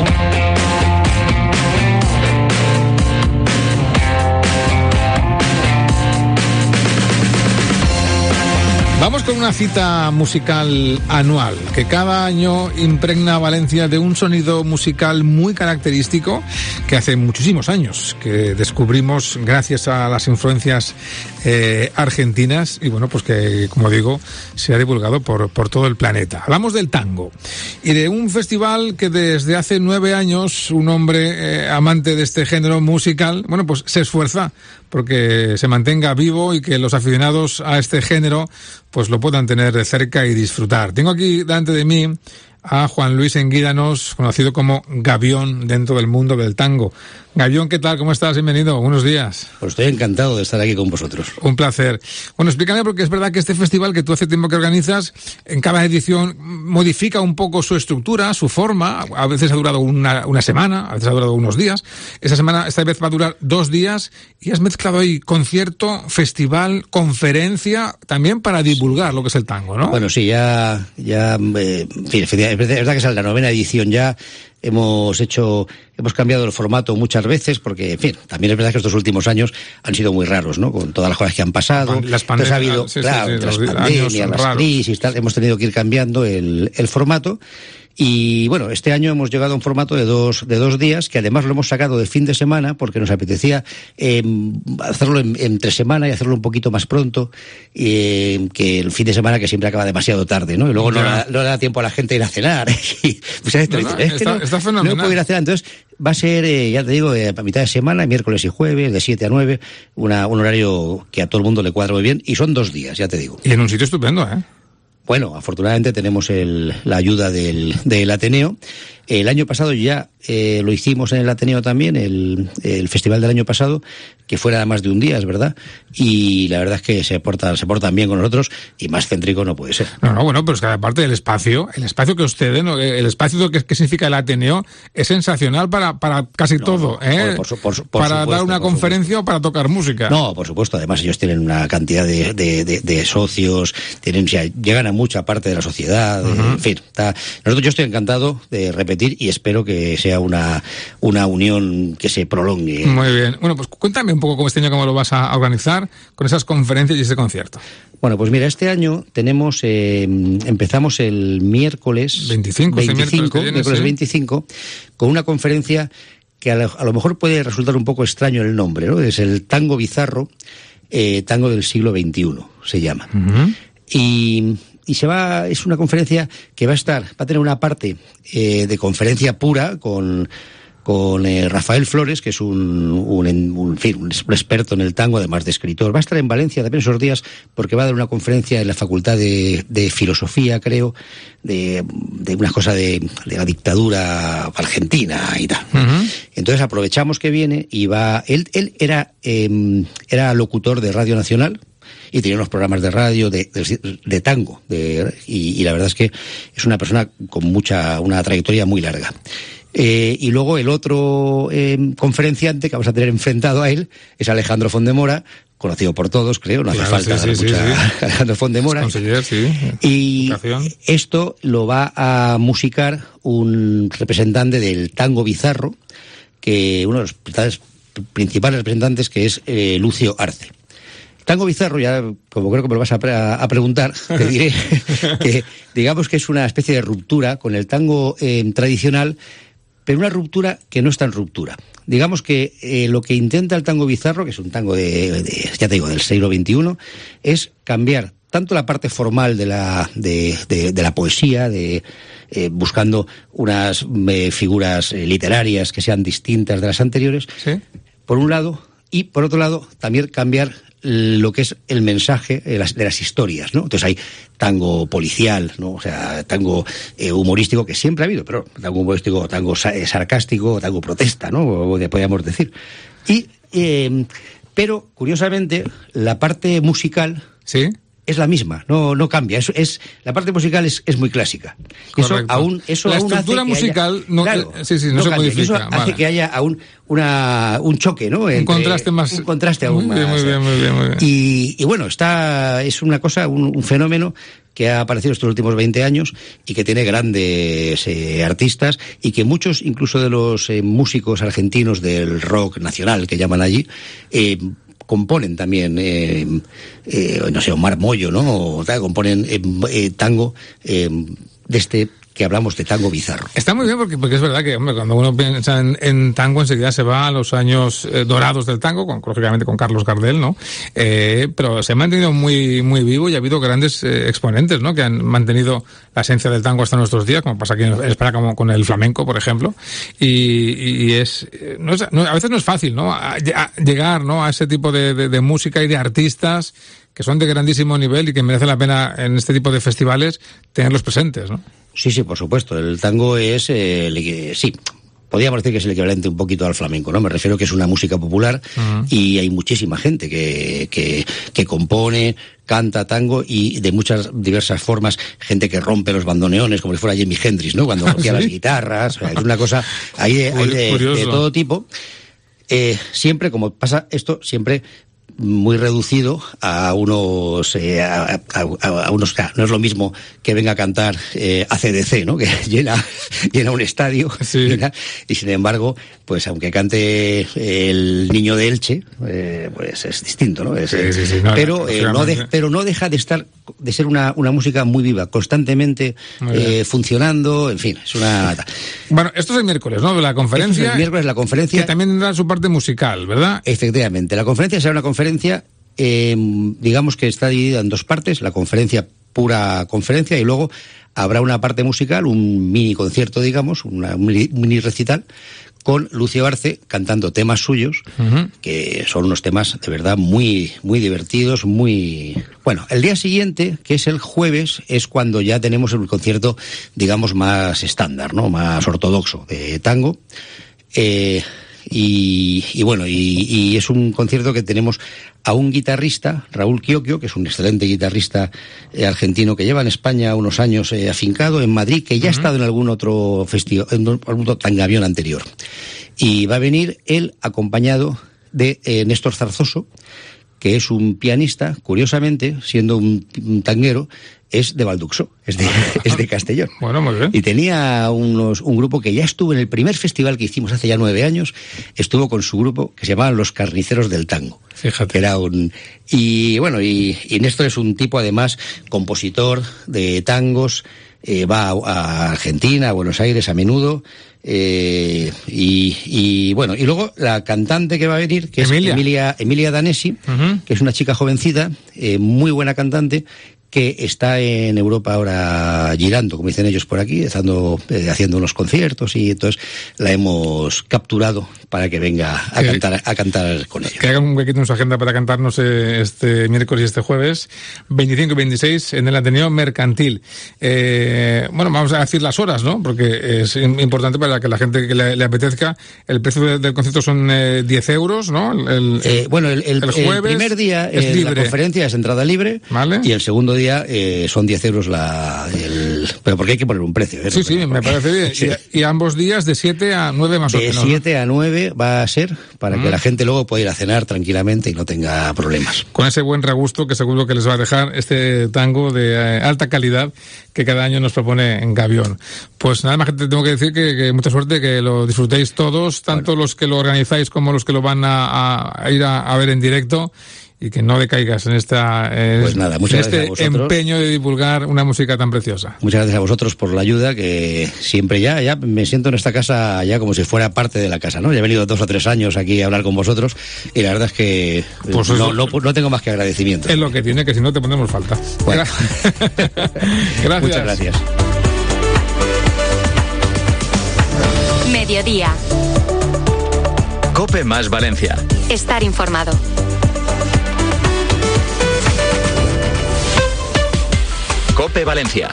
Vamos con una cita musical anual que cada año impregna a Valencia de un sonido musical muy característico que hace muchísimos años que descubrimos gracias a las influencias eh, argentinas y bueno, pues que, como digo, se ha divulgado por, por todo el planeta. Hablamos del tango y de un festival que desde hace nueve años un hombre eh, amante de este género musical, bueno, pues se esfuerza porque se mantenga vivo y que los aficionados a este género pues lo puedan tener de cerca y disfrutar. Tengo aquí delante de mí a Juan Luis Enguídanos, conocido como Gavión dentro del mundo del tango. Gavión, ¿qué tal? ¿Cómo estás? Bienvenido. Buenos días. Pues estoy encantado de estar aquí con vosotros. Un placer. Bueno, explícame, porque es verdad que este festival que tú hace tiempo que organizas, en cada edición modifica un poco su estructura, su forma. A veces ha durado una, una semana, a veces ha durado unos días. Esta semana, esta vez va a durar dos días y has mezclado ahí concierto, festival, conferencia, también para divulgar lo que es el tango, ¿no? Bueno, sí, ya, ya, eh, en fin, es verdad que es la novena edición ya. Hemos hecho, hemos cambiado el formato muchas veces porque, en fin, también es verdad que estos últimos años han sido muy raros, ¿no? Con todas las cosas que han pasado. Las pandemias, ha habido, sí, claro, sí, sí, las los pandemias, las raros. crisis, tal, hemos tenido que ir cambiando el, el formato. Y bueno, este año hemos llegado a un formato de dos, de dos días, que además lo hemos sacado de fin de semana porque nos apetecía eh, hacerlo en, entre semana y hacerlo un poquito más pronto, eh, que el fin de semana que siempre acaba demasiado tarde, ¿no? Y luego no, no, da, no da tiempo a la gente ir a cenar. Y, pues, esto, no, no, es que está, no, está fenomenal. No puedo ir a cenar, entonces va a ser, eh, ya te digo, eh, a mitad de semana, miércoles y jueves, de siete a nueve, una, un horario que a todo el mundo le cuadra muy bien, y son dos días, ya te digo. Y en un sitio estupendo, ¿eh? Bueno, afortunadamente tenemos el, la ayuda del, del Ateneo. El año pasado ya eh, lo hicimos en el Ateneo también, el, el festival del año pasado, que fue nada más de un día, es verdad, y la verdad es que se portan, se portan bien con nosotros, y más céntrico no puede ser. No, no, bueno, pero es que aparte del espacio, el espacio que ustedes, ¿no? El espacio que, que significa el Ateneo es sensacional para, para casi no, todo, ¿eh? Por, por, por, por para supuesto, dar una conferencia o para tocar música. No, por supuesto, además ellos tienen una cantidad de, de, de, de socios, tienen, o sea, llegan a mucha parte de la sociedad, uh-huh. En fin, está, nosotros yo estoy encantado de repetir y espero que sea una, una unión que se prolongue. Muy bien. Bueno, pues cuéntame un poco cómo este año, cómo lo vas a organizar con esas conferencias y ese concierto. Bueno, pues mira, este año tenemos, eh, empezamos el miércoles veinticinco, veinticinco, miércoles, viene, miércoles sí. veinticinco, con una conferencia que a lo, a lo mejor puede resultar un poco extraño el nombre, ¿no? Es el Tango Bizarro, eh, Tango del siglo veintiuno, se llama. Uh-huh. Y... Y se va, es una conferencia que va a estar, va a tener una parte eh, de conferencia pura con, con eh, Rafael Flores, que es un, un, un, un, un experto en el tango, además de escritor. Va a estar en Valencia también esos días porque va a dar una conferencia en la Facultad de, de Filosofía, creo, de, de una cosa de, de la dictadura argentina y tal. Uh-huh. Entonces aprovechamos que viene y va, él, él era, eh, era locutor de Radio Nacional, y tenía unos programas de radio de, de, de tango de, y, y la verdad es que es una persona con mucha una trayectoria muy larga. Eh, y luego el otro eh, conferenciante que vamos a tener enfrentado a él es Alejandro Fondemora, conocido por todos, creo, no claro, hace falta sí, dar sí, mucha... Sí, sí. Alejandro Fondemora. Conseguir, sí. Y esto lo va a musicar un representante del tango bizarro, que uno de los principales representantes, que es eh, Lucio Arce. Tango bizarro, ya como creo que me lo vas a, pre- a preguntar, te diré que digamos que es una especie de ruptura con el tango eh, tradicional, pero una ruptura que no es tan ruptura. Digamos que eh, lo que intenta el tango bizarro, que es un tango de, de ya te digo, del siglo veintiuno, es cambiar tanto la parte formal de la, de, de, de la poesía, de eh, buscando unas eh, figuras eh, literarias que sean distintas de las anteriores, ¿sí? por un lado, y por otro lado, también cambiar lo que es el mensaje de las, de las historias, ¿no? Entonces hay tango policial, ¿no? O sea, tango eh, humorístico, que siempre ha habido, pero tango humorístico, tango sa- sarcástico, tango protesta, ¿no? O, o podríamos decir. Y, eh, pero, curiosamente, la parte musical... ¿Sí? Es la misma, no no cambia. Eso es la parte musical es, es muy clásica. Eso aún eso la aún estructura hace que musical haya, no, claro, sí, sí, no, no se cambia. modifica. Eso Vale. hace que haya aún una un choque, ¿no? Entre, un contraste más. Un contraste aún muy bien, más. Muy bien, muy bien, muy bien. Y, y bueno, está es una cosa, un, un fenómeno que ha aparecido estos últimos veinte años y que tiene grandes eh, artistas y que muchos, incluso de los eh, músicos argentinos del rock nacional que llaman allí, eh, componen también, eh, eh, no sé, Omar Mollo, ¿no? O tal, componen eh, eh, tango eh, de este que hablamos de tango bizarro. Está muy bien porque, porque es verdad que, hombre, cuando uno piensa en, en tango enseguida se va a los años eh, dorados del tango, con, lógicamente con Carlos Gardel, ¿no? Eh, pero se ha mantenido muy muy vivo y ha habido grandes eh, exponentes, ¿no? Que han mantenido la esencia del tango hasta nuestros días, como pasa aquí en España como con el flamenco, por ejemplo. Y, y es, no es no, a veces no es fácil, ¿no? A, a llegar, ¿no? A ese tipo de, de, de música y de artistas que son de grandísimo nivel y que merece la pena en este tipo de festivales tenerlos presentes, ¿no? Sí, sí, por supuesto. El tango es, eh, el, sí, podríamos decir que es el equivalente un poquito al flamenco, ¿no? Me refiero que es una música popular uh-huh. y hay muchísima gente que, que, que compone, canta tango y de muchas diversas formas, gente que rompe los bandoneones como si fuera Jimi Hendrix, ¿no? Cuando rompía ¿Sí? las guitarras, o sea, es una cosa, hay de, hay de, de todo tipo. Eh, siempre, como pasa esto, siempre muy reducido a unos eh, a, a, a unos no es lo mismo que venga a cantar eh, A C D C, ¿no? Que llena llena un estadio sí. llena, y sin embargo pues aunque cante el Niño de Elche eh, pues es distinto, ¿no? Es, sí, sí, sí, no pero eh, no de, pero no deja de estar de ser una una música muy viva, constantemente eh, funcionando, en fin, es una bueno, esto es el miércoles, ¿no? La conferencia. Esto es el miércoles la conferencia que también tendrá su parte musical, ¿verdad? Efectivamente, la conferencia será una conferencia Eh, digamos que está dividida en dos partes, la conferencia, pura conferencia, y luego habrá una parte musical, un mini concierto, digamos, una, un mini recital, con Lucio Arce cantando temas suyos, uh-huh. que son unos temas de verdad muy, muy divertidos, muy... Bueno, el día siguiente, que es el jueves, es cuando ya tenemos el concierto, digamos, más estándar, ¿no? Más ortodoxo de tango. Eh... Y, y bueno, y, y es un concierto que tenemos a un guitarrista, Raúl Quioquio, que es un excelente guitarrista eh, argentino que lleva en España unos años eh, afincado en Madrid, que ya uh-huh. ha estado en algún otro festival, en algún otro tangavión anterior. Y va a venir él acompañado de eh, Néstor Zarzoso, que es un pianista, curiosamente, siendo un, un tanguero, es de Valduxó, es de, es de Castellón. Bueno, muy bien. Y tenía unos, un grupo que ya estuvo en el primer festival que hicimos hace ya nueve años, estuvo con su grupo que se llamaban Los Carniceros del Tango. Fíjate. Que era un, y bueno, y, y Néstor es un tipo además compositor de tangos, eh, va a, a Argentina, a Buenos Aires a menudo, eh, y, y bueno, y luego la cantante que va a venir, que Emilia. es Emilia, Emilia Danesi, uh-huh. que es una chica jovencita, eh, muy buena cantante, que está en Europa ahora girando, como dicen ellos por aquí, haciendo, eh, haciendo unos conciertos, y entonces la hemos capturado para que venga a que, cantar a cantar con ellos. Que haga un huequito en su agenda para cantarnos este miércoles y este jueves, veinticinco y veintiséis, en el Ateneo Mercantil. Eh, bueno, vamos a decir las horas, ¿no? Porque es importante para que la gente que le, le apetezca. El precio de, del concierto son eh, diez euros, ¿no? El, eh, bueno, el, el, el, jueves el primer día es eh, libre. La conferencia es entrada libre, ¿vale? Y el segundo día Eh, son diez euros la... El, pero porque hay que poner un precio. ¿eh? Sí, sí, me parece bien. Sí. Y, y ambos días de siete a nueve más de o menos. De siete ¿no? a nueve va a ser para mm. que la gente luego pueda ir a cenar tranquilamente y no tenga problemas. Con ese buen regusto que seguro que les va a dejar este tango de eh, alta calidad que cada año nos propone en Gavión. Pues nada más que te tengo que decir que, que mucha suerte, que lo disfrutéis todos, tanto bueno. los que lo organizáis como los que lo van a, a, a ir a, a ver en directo. Y que no decaigas en esta eh, pues nada, muchas en este empeño de divulgar una música tan preciosa. Muchas gracias a vosotros por la ayuda, que siempre ya ya me siento en esta casa ya como si fuera parte de la casa, ¿no? Ya he venido dos o tres años aquí a hablar con vosotros y la verdad es que pues no, no, no tengo más que agradecimiento. Es lo que tiene, que si no te ponemos falta. Bueno. Gracias. Muchas gracias. Mediodía. COPE más Valencia. Estar informado. COPE Valencia.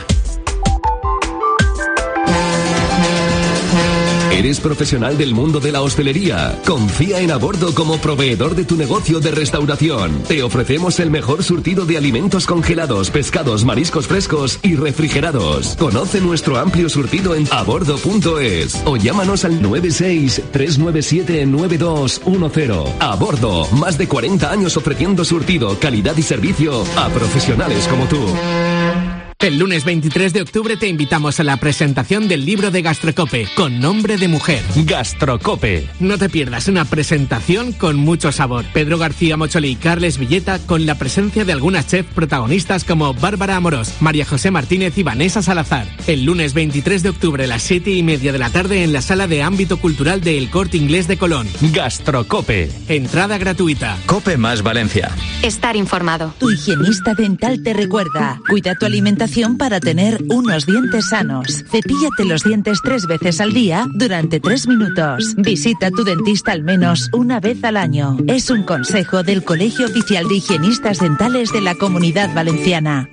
¿Eres profesional del mundo de la hostelería? Confía en Abordo como proveedor de tu negocio de restauración. Te ofrecemos el mejor surtido de alimentos congelados, pescados, mariscos frescos y refrigerados. Conoce nuestro amplio surtido en abordo punto es o llámanos al nueve seis, tres nueve siete, nueve dos uno cero. Abordo, más de cuarenta años ofreciendo surtido, calidad y servicio a profesionales como tú. El lunes veintitrés de octubre te invitamos a la presentación del libro de Gastrocope, con nombre de mujer. Gastrocope. No te pierdas una presentación con mucho sabor. Pedro García Mocholi y Carles Villeta, con la presencia de algunas chefs protagonistas como Bárbara Amorós, María José Martínez y Vanessa Salazar. El lunes veintitrés de octubre a las siete y media de la tarde en la sala de ámbito cultural de El Corte Inglés de Colón. Gastrocope. Entrada gratuita. COPE más Valencia. Estar informado. Tu higienista dental te recuerda: cuida tu alimentación para tener unos dientes sanos. Cepíllate los dientes tres veces al día durante tres minutos. Visita a tu dentista al menos una vez al año. Es un consejo del Colegio Oficial de Higienistas Dentales de la Comunidad Valenciana.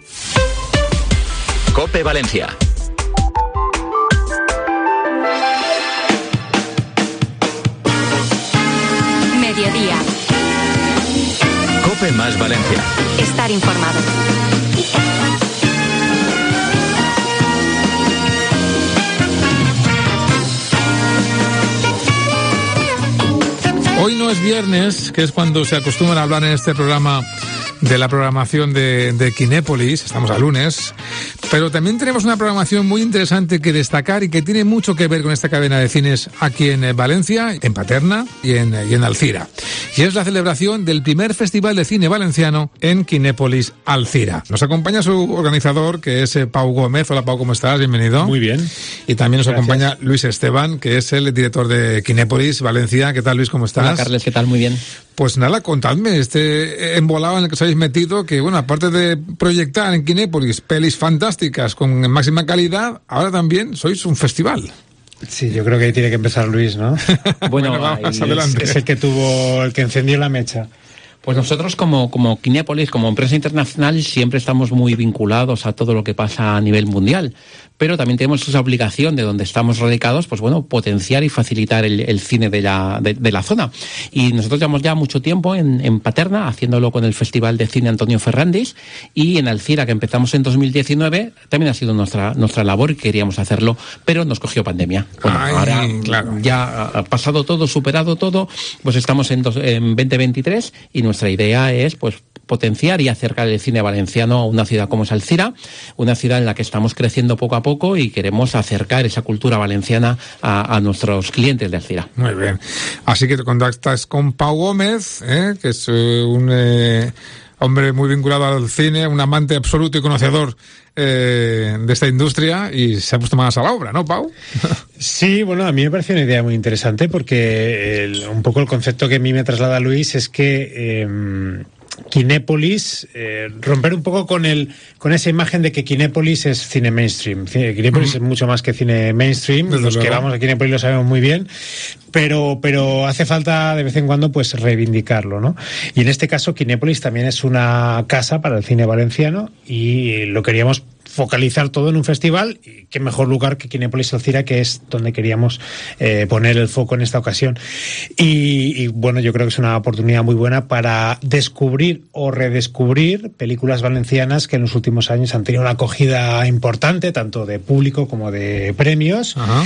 COPE Valencia. Mediodía. COPE más Valencia. Estar informado. Hoy no es viernes, que es cuando se acostumbran a hablar en este programa de la programación de, de Kinépolis. Estamos a lunes, pero también tenemos una programación muy interesante que destacar y que tiene mucho que ver con esta cadena de cines aquí en Valencia, en Paterna y en, y en Alcira. Y es la celebración del primer Festival de Cine Valenciano en Kinépolis, Alcira. Nos acompaña su organizador, que es Pau Gómez. Hola, Pau, ¿cómo estás? Bienvenido. Muy bien. Y también nos Gracias. acompaña Luis Esteban, que es el director de Kinépolis, Valencia. ¿Qué tal, Luis? ¿Cómo estás? Hola, Carles, ¿qué tal? Muy bien. Pues nada, contadme este embolado en el que os habéis metido, que bueno, aparte de proyectar en Kinépolis pelis fantásticas con máxima calidad, ahora también sois un festival. Sí, yo creo que ahí tiene que empezar Luis, ¿no? Bueno, bueno vamos, es, adelante. Es el que tuvo, el que encendió la mecha. Pues nosotros como, como Kinépolis, como empresa internacional, siempre estamos muy vinculados a todo lo que pasa a nivel mundial. Pero también tenemos esa obligación de donde estamos radicados, pues bueno, potenciar y facilitar el, el cine de la, de, de la zona. Y nosotros llevamos ya mucho tiempo en, en Paterna, haciéndolo con el Festival de Cine Antonio Ferrandis, y en Alcira, que empezamos en dos mil diecinueve, también ha sido nuestra, nuestra labor y queríamos hacerlo, pero nos cogió pandemia. Bueno, Ay, ahora claro. ya ha pasado todo, superado todo, pues estamos en, dos, en veinte veintitrés y nuestra idea es, pues, potenciar y acercar el cine valenciano a una ciudad como es Alcira, una ciudad en la que estamos creciendo poco a poco y queremos acercar esa cultura valenciana a, a nuestros clientes de Alcira. Muy bien. Así que te contactas con Pau Gómez, ¿eh? que es eh, un eh, hombre muy vinculado al cine, un amante absoluto y conocedor eh, de esta industria, y se ha puesto más a la obra, ¿no, Pau? Sí, bueno, a mí me parece una idea muy interesante porque el, un poco el concepto que a mí me traslada Luis es que eh, Kinépolis, eh, romper un poco con el con esa imagen de que Kinépolis es cine mainstream. Kinépolis mm. es mucho más que cine mainstream. Desde Los luego. que vamos a Kinépolis lo sabemos muy bien, pero pero hace falta de vez en cuando pues reivindicarlo, ¿no? Y en este caso Kinépolis también es una casa para el cine valenciano y lo queríamos focalizar todo en un festival, y qué mejor lugar que Kinépolis Alcira, que es donde queríamos eh, poner el foco en esta ocasión. Y, y bueno, yo creo que es una oportunidad muy buena para descubrir o redescubrir películas valencianas que en los últimos años han tenido una acogida importante, tanto de público como de premios. Ajá.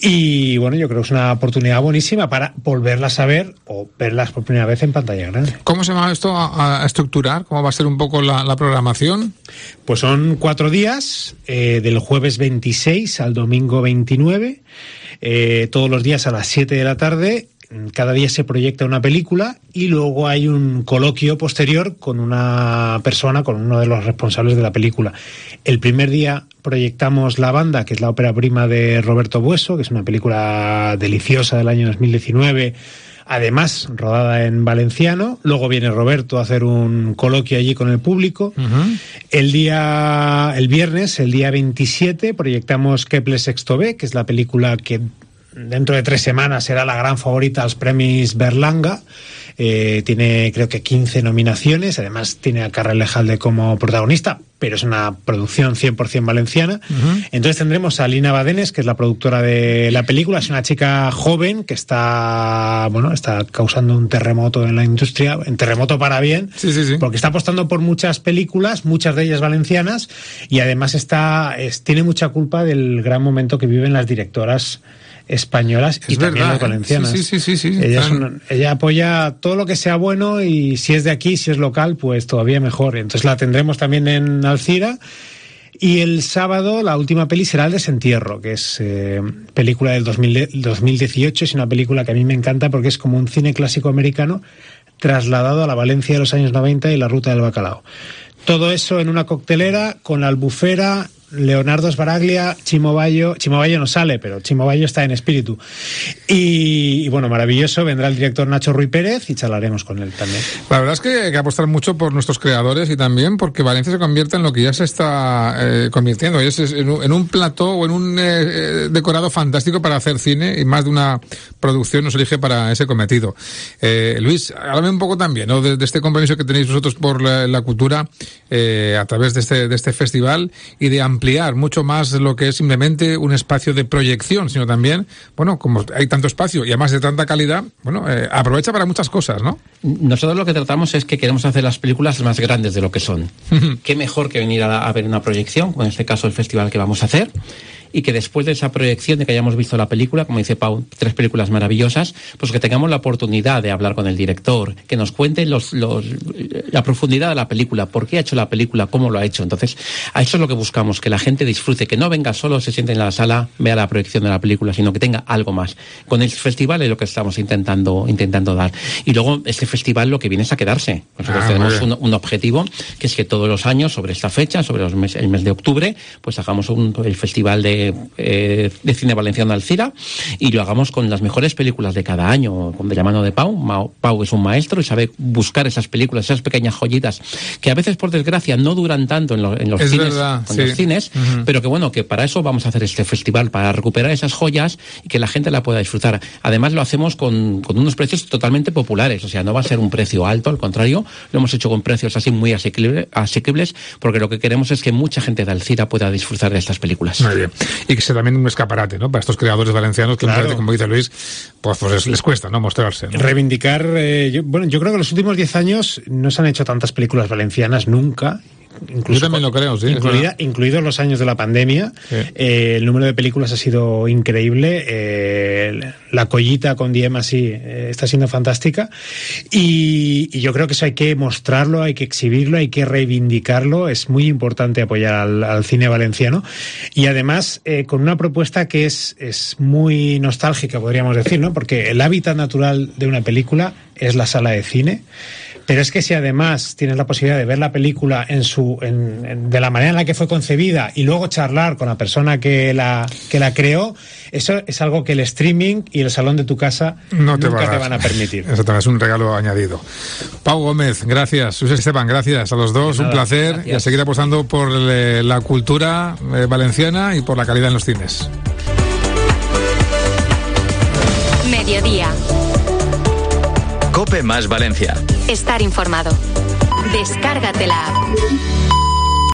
Y bueno, yo creo que es una oportunidad buenísima para volverlas a ver o verlas por primera vez en pantalla grande. ¿Cómo se va esto a, a estructurar? ¿Cómo va a ser un poco la, la programación? Pues son cuatro días. Eh, del jueves veintiséis al domingo veintinueve, eh, todos los días a las siete de la tarde. Cada día se proyecta una película y luego hay un coloquio posterior con una persona, con uno de los responsables de la película. El primer día proyectamos La Banda, que es la ópera prima de Roberto Bueso, que es una película deliciosa del año dos mil diecinueve, además rodada en valenciano. Luego viene Roberto a hacer un coloquio allí con el público. Uh-huh. El día, el viernes, el día veintisiete, proyectamos Kepler Sexto B, que es la película que dentro de tres semanas será la gran favorita als Premis Berlanga. Eh, tiene creo que quince nominaciones, además tiene a Carra Lejalde como protagonista, pero es una producción cien por ciento valenciana. Uh-huh. Entonces tendremos a Lina Badenes, que es la productora de la película. Es una chica joven que está, bueno, está causando un terremoto en la industria, un terremoto para bien, sí, sí, sí. porque está apostando por muchas películas, muchas de ellas valencianas, y además está es, tiene mucha culpa del gran momento que viven las directoras españolas y es también verdad, las valencianas. Sí, sí, sí, sí, sí. Ella, es un, ella apoya todo lo que sea bueno, y si es de aquí, si es local, pues todavía mejor. Entonces la tendremos también en Alcira. Y el sábado la última peli será El Desentierro, que es eh, película del dos mil dieciocho. Es una película que a mí me encanta porque es como un cine clásico americano trasladado a la Valencia de los años noventa y la Ruta del Bacalao. Todo eso en una coctelera con la Albufera, Leonardo Sbaraglia, Chimo Bayo. Chimo Bayo no sale, pero Chimo Bayo está en espíritu. Y, y bueno, maravilloso. Vendrá el director Nacho Ruy Pérez y charlaremos con él también. La verdad es que hay que apostar mucho por nuestros creadores y también porque Valencia se convierta en lo que ya se está eh, convirtiendo. Y es, es en, un, en un plató o en un eh, decorado fantástico para hacer cine, y más de una producción nos elige para ese cometido. Eh, Luis, háblame un poco también, ¿no?, de, de este compromiso que tenéis vosotros por la, la cultura eh, a través de este, de este festival, y de ampliar mucho más lo que es simplemente un espacio de proyección, sino también, bueno, como hay tanto espacio y además de tanta calidad, bueno, eh, aprovecha para muchas cosas, ¿no? Nosotros lo que tratamos es que queremos hacer las películas más grandes de lo que son. Qué mejor que venir a, a ver una proyección, como en este caso el festival que vamos a hacer, y que después de esa proyección, de que hayamos visto la película, como dice Pau, tres películas maravillosas, pues que tengamos la oportunidad de hablar con el director, que nos cuente los, los, la profundidad de la película, por qué ha hecho la película, cómo lo ha hecho. Entonces, a eso es lo que buscamos, que la gente disfrute, que no venga solo, se siente en la sala, vea la proyección de la película, sino que tenga algo más. Con el festival es lo que estamos intentando, intentando dar. Y luego, este festival lo que viene es a quedarse. Nosotros ah, tenemos un, un objetivo, que es que todos los años, sobre esta fecha, sobre los mes, el mes de octubre, pues hagamos un, el festival de Eh, de cine valenciano Alcira, y lo hagamos con las mejores películas de cada año, con de la mano de Pau. Pau es un maestro y sabe buscar esas películas, esas pequeñas joyitas que a veces, por desgracia, no duran tanto en, lo, en los es cines, verdad, en sí. los cines uh-huh. pero que bueno, que para eso vamos a hacer este festival, para recuperar esas joyas y que la gente la pueda disfrutar. Además lo hacemos con, con unos precios totalmente populares, o sea, no va a ser un precio alto, al contrario, lo hemos hecho con precios así muy asequible, asequibles, porque lo que queremos es que mucha gente de Alcira pueda disfrutar de estas películas. Muy bien. Y que sea también un escaparate, ¿no?, para estos creadores valencianos que, claro, como dice Luis, pues, pues les cuesta, ¿no?, mostrarse, ¿no? Reivindicar, eh, yo, bueno, yo creo que en los últimos diez años no se han hecho tantas películas valencianas nunca. Incluso yo también lo creo, sí. Incluida, incluidos los años de la pandemia, sí. eh, el número de películas ha sido increíble. Eh, la Collita con Diem así eh, está siendo fantástica. Y, y yo creo que eso hay que mostrarlo, hay que exhibirlo, hay que reivindicarlo. Es muy importante apoyar al, al cine valenciano. Y además, eh, con una propuesta que es, es muy nostálgica, podríamos decir, ¿no? Porque el hábitat natural de una película es la sala de cine. Pero es que si además tienes la posibilidad de ver la película en su en, en, de la manera en la que fue concebida y luego charlar con la persona que la que la creó, eso es algo que el streaming y el salón de tu casa no te nunca va te van a permitir. Eso también es un regalo añadido. Pau Gómez, gracias. José Esteban, gracias a los dos. Nada, un placer. Gracias. Y a seguir apostando por la cultura valenciana y por la calidad en los cines. Mediodía. COPE más Valencia. Estar informado. Descárgate la app.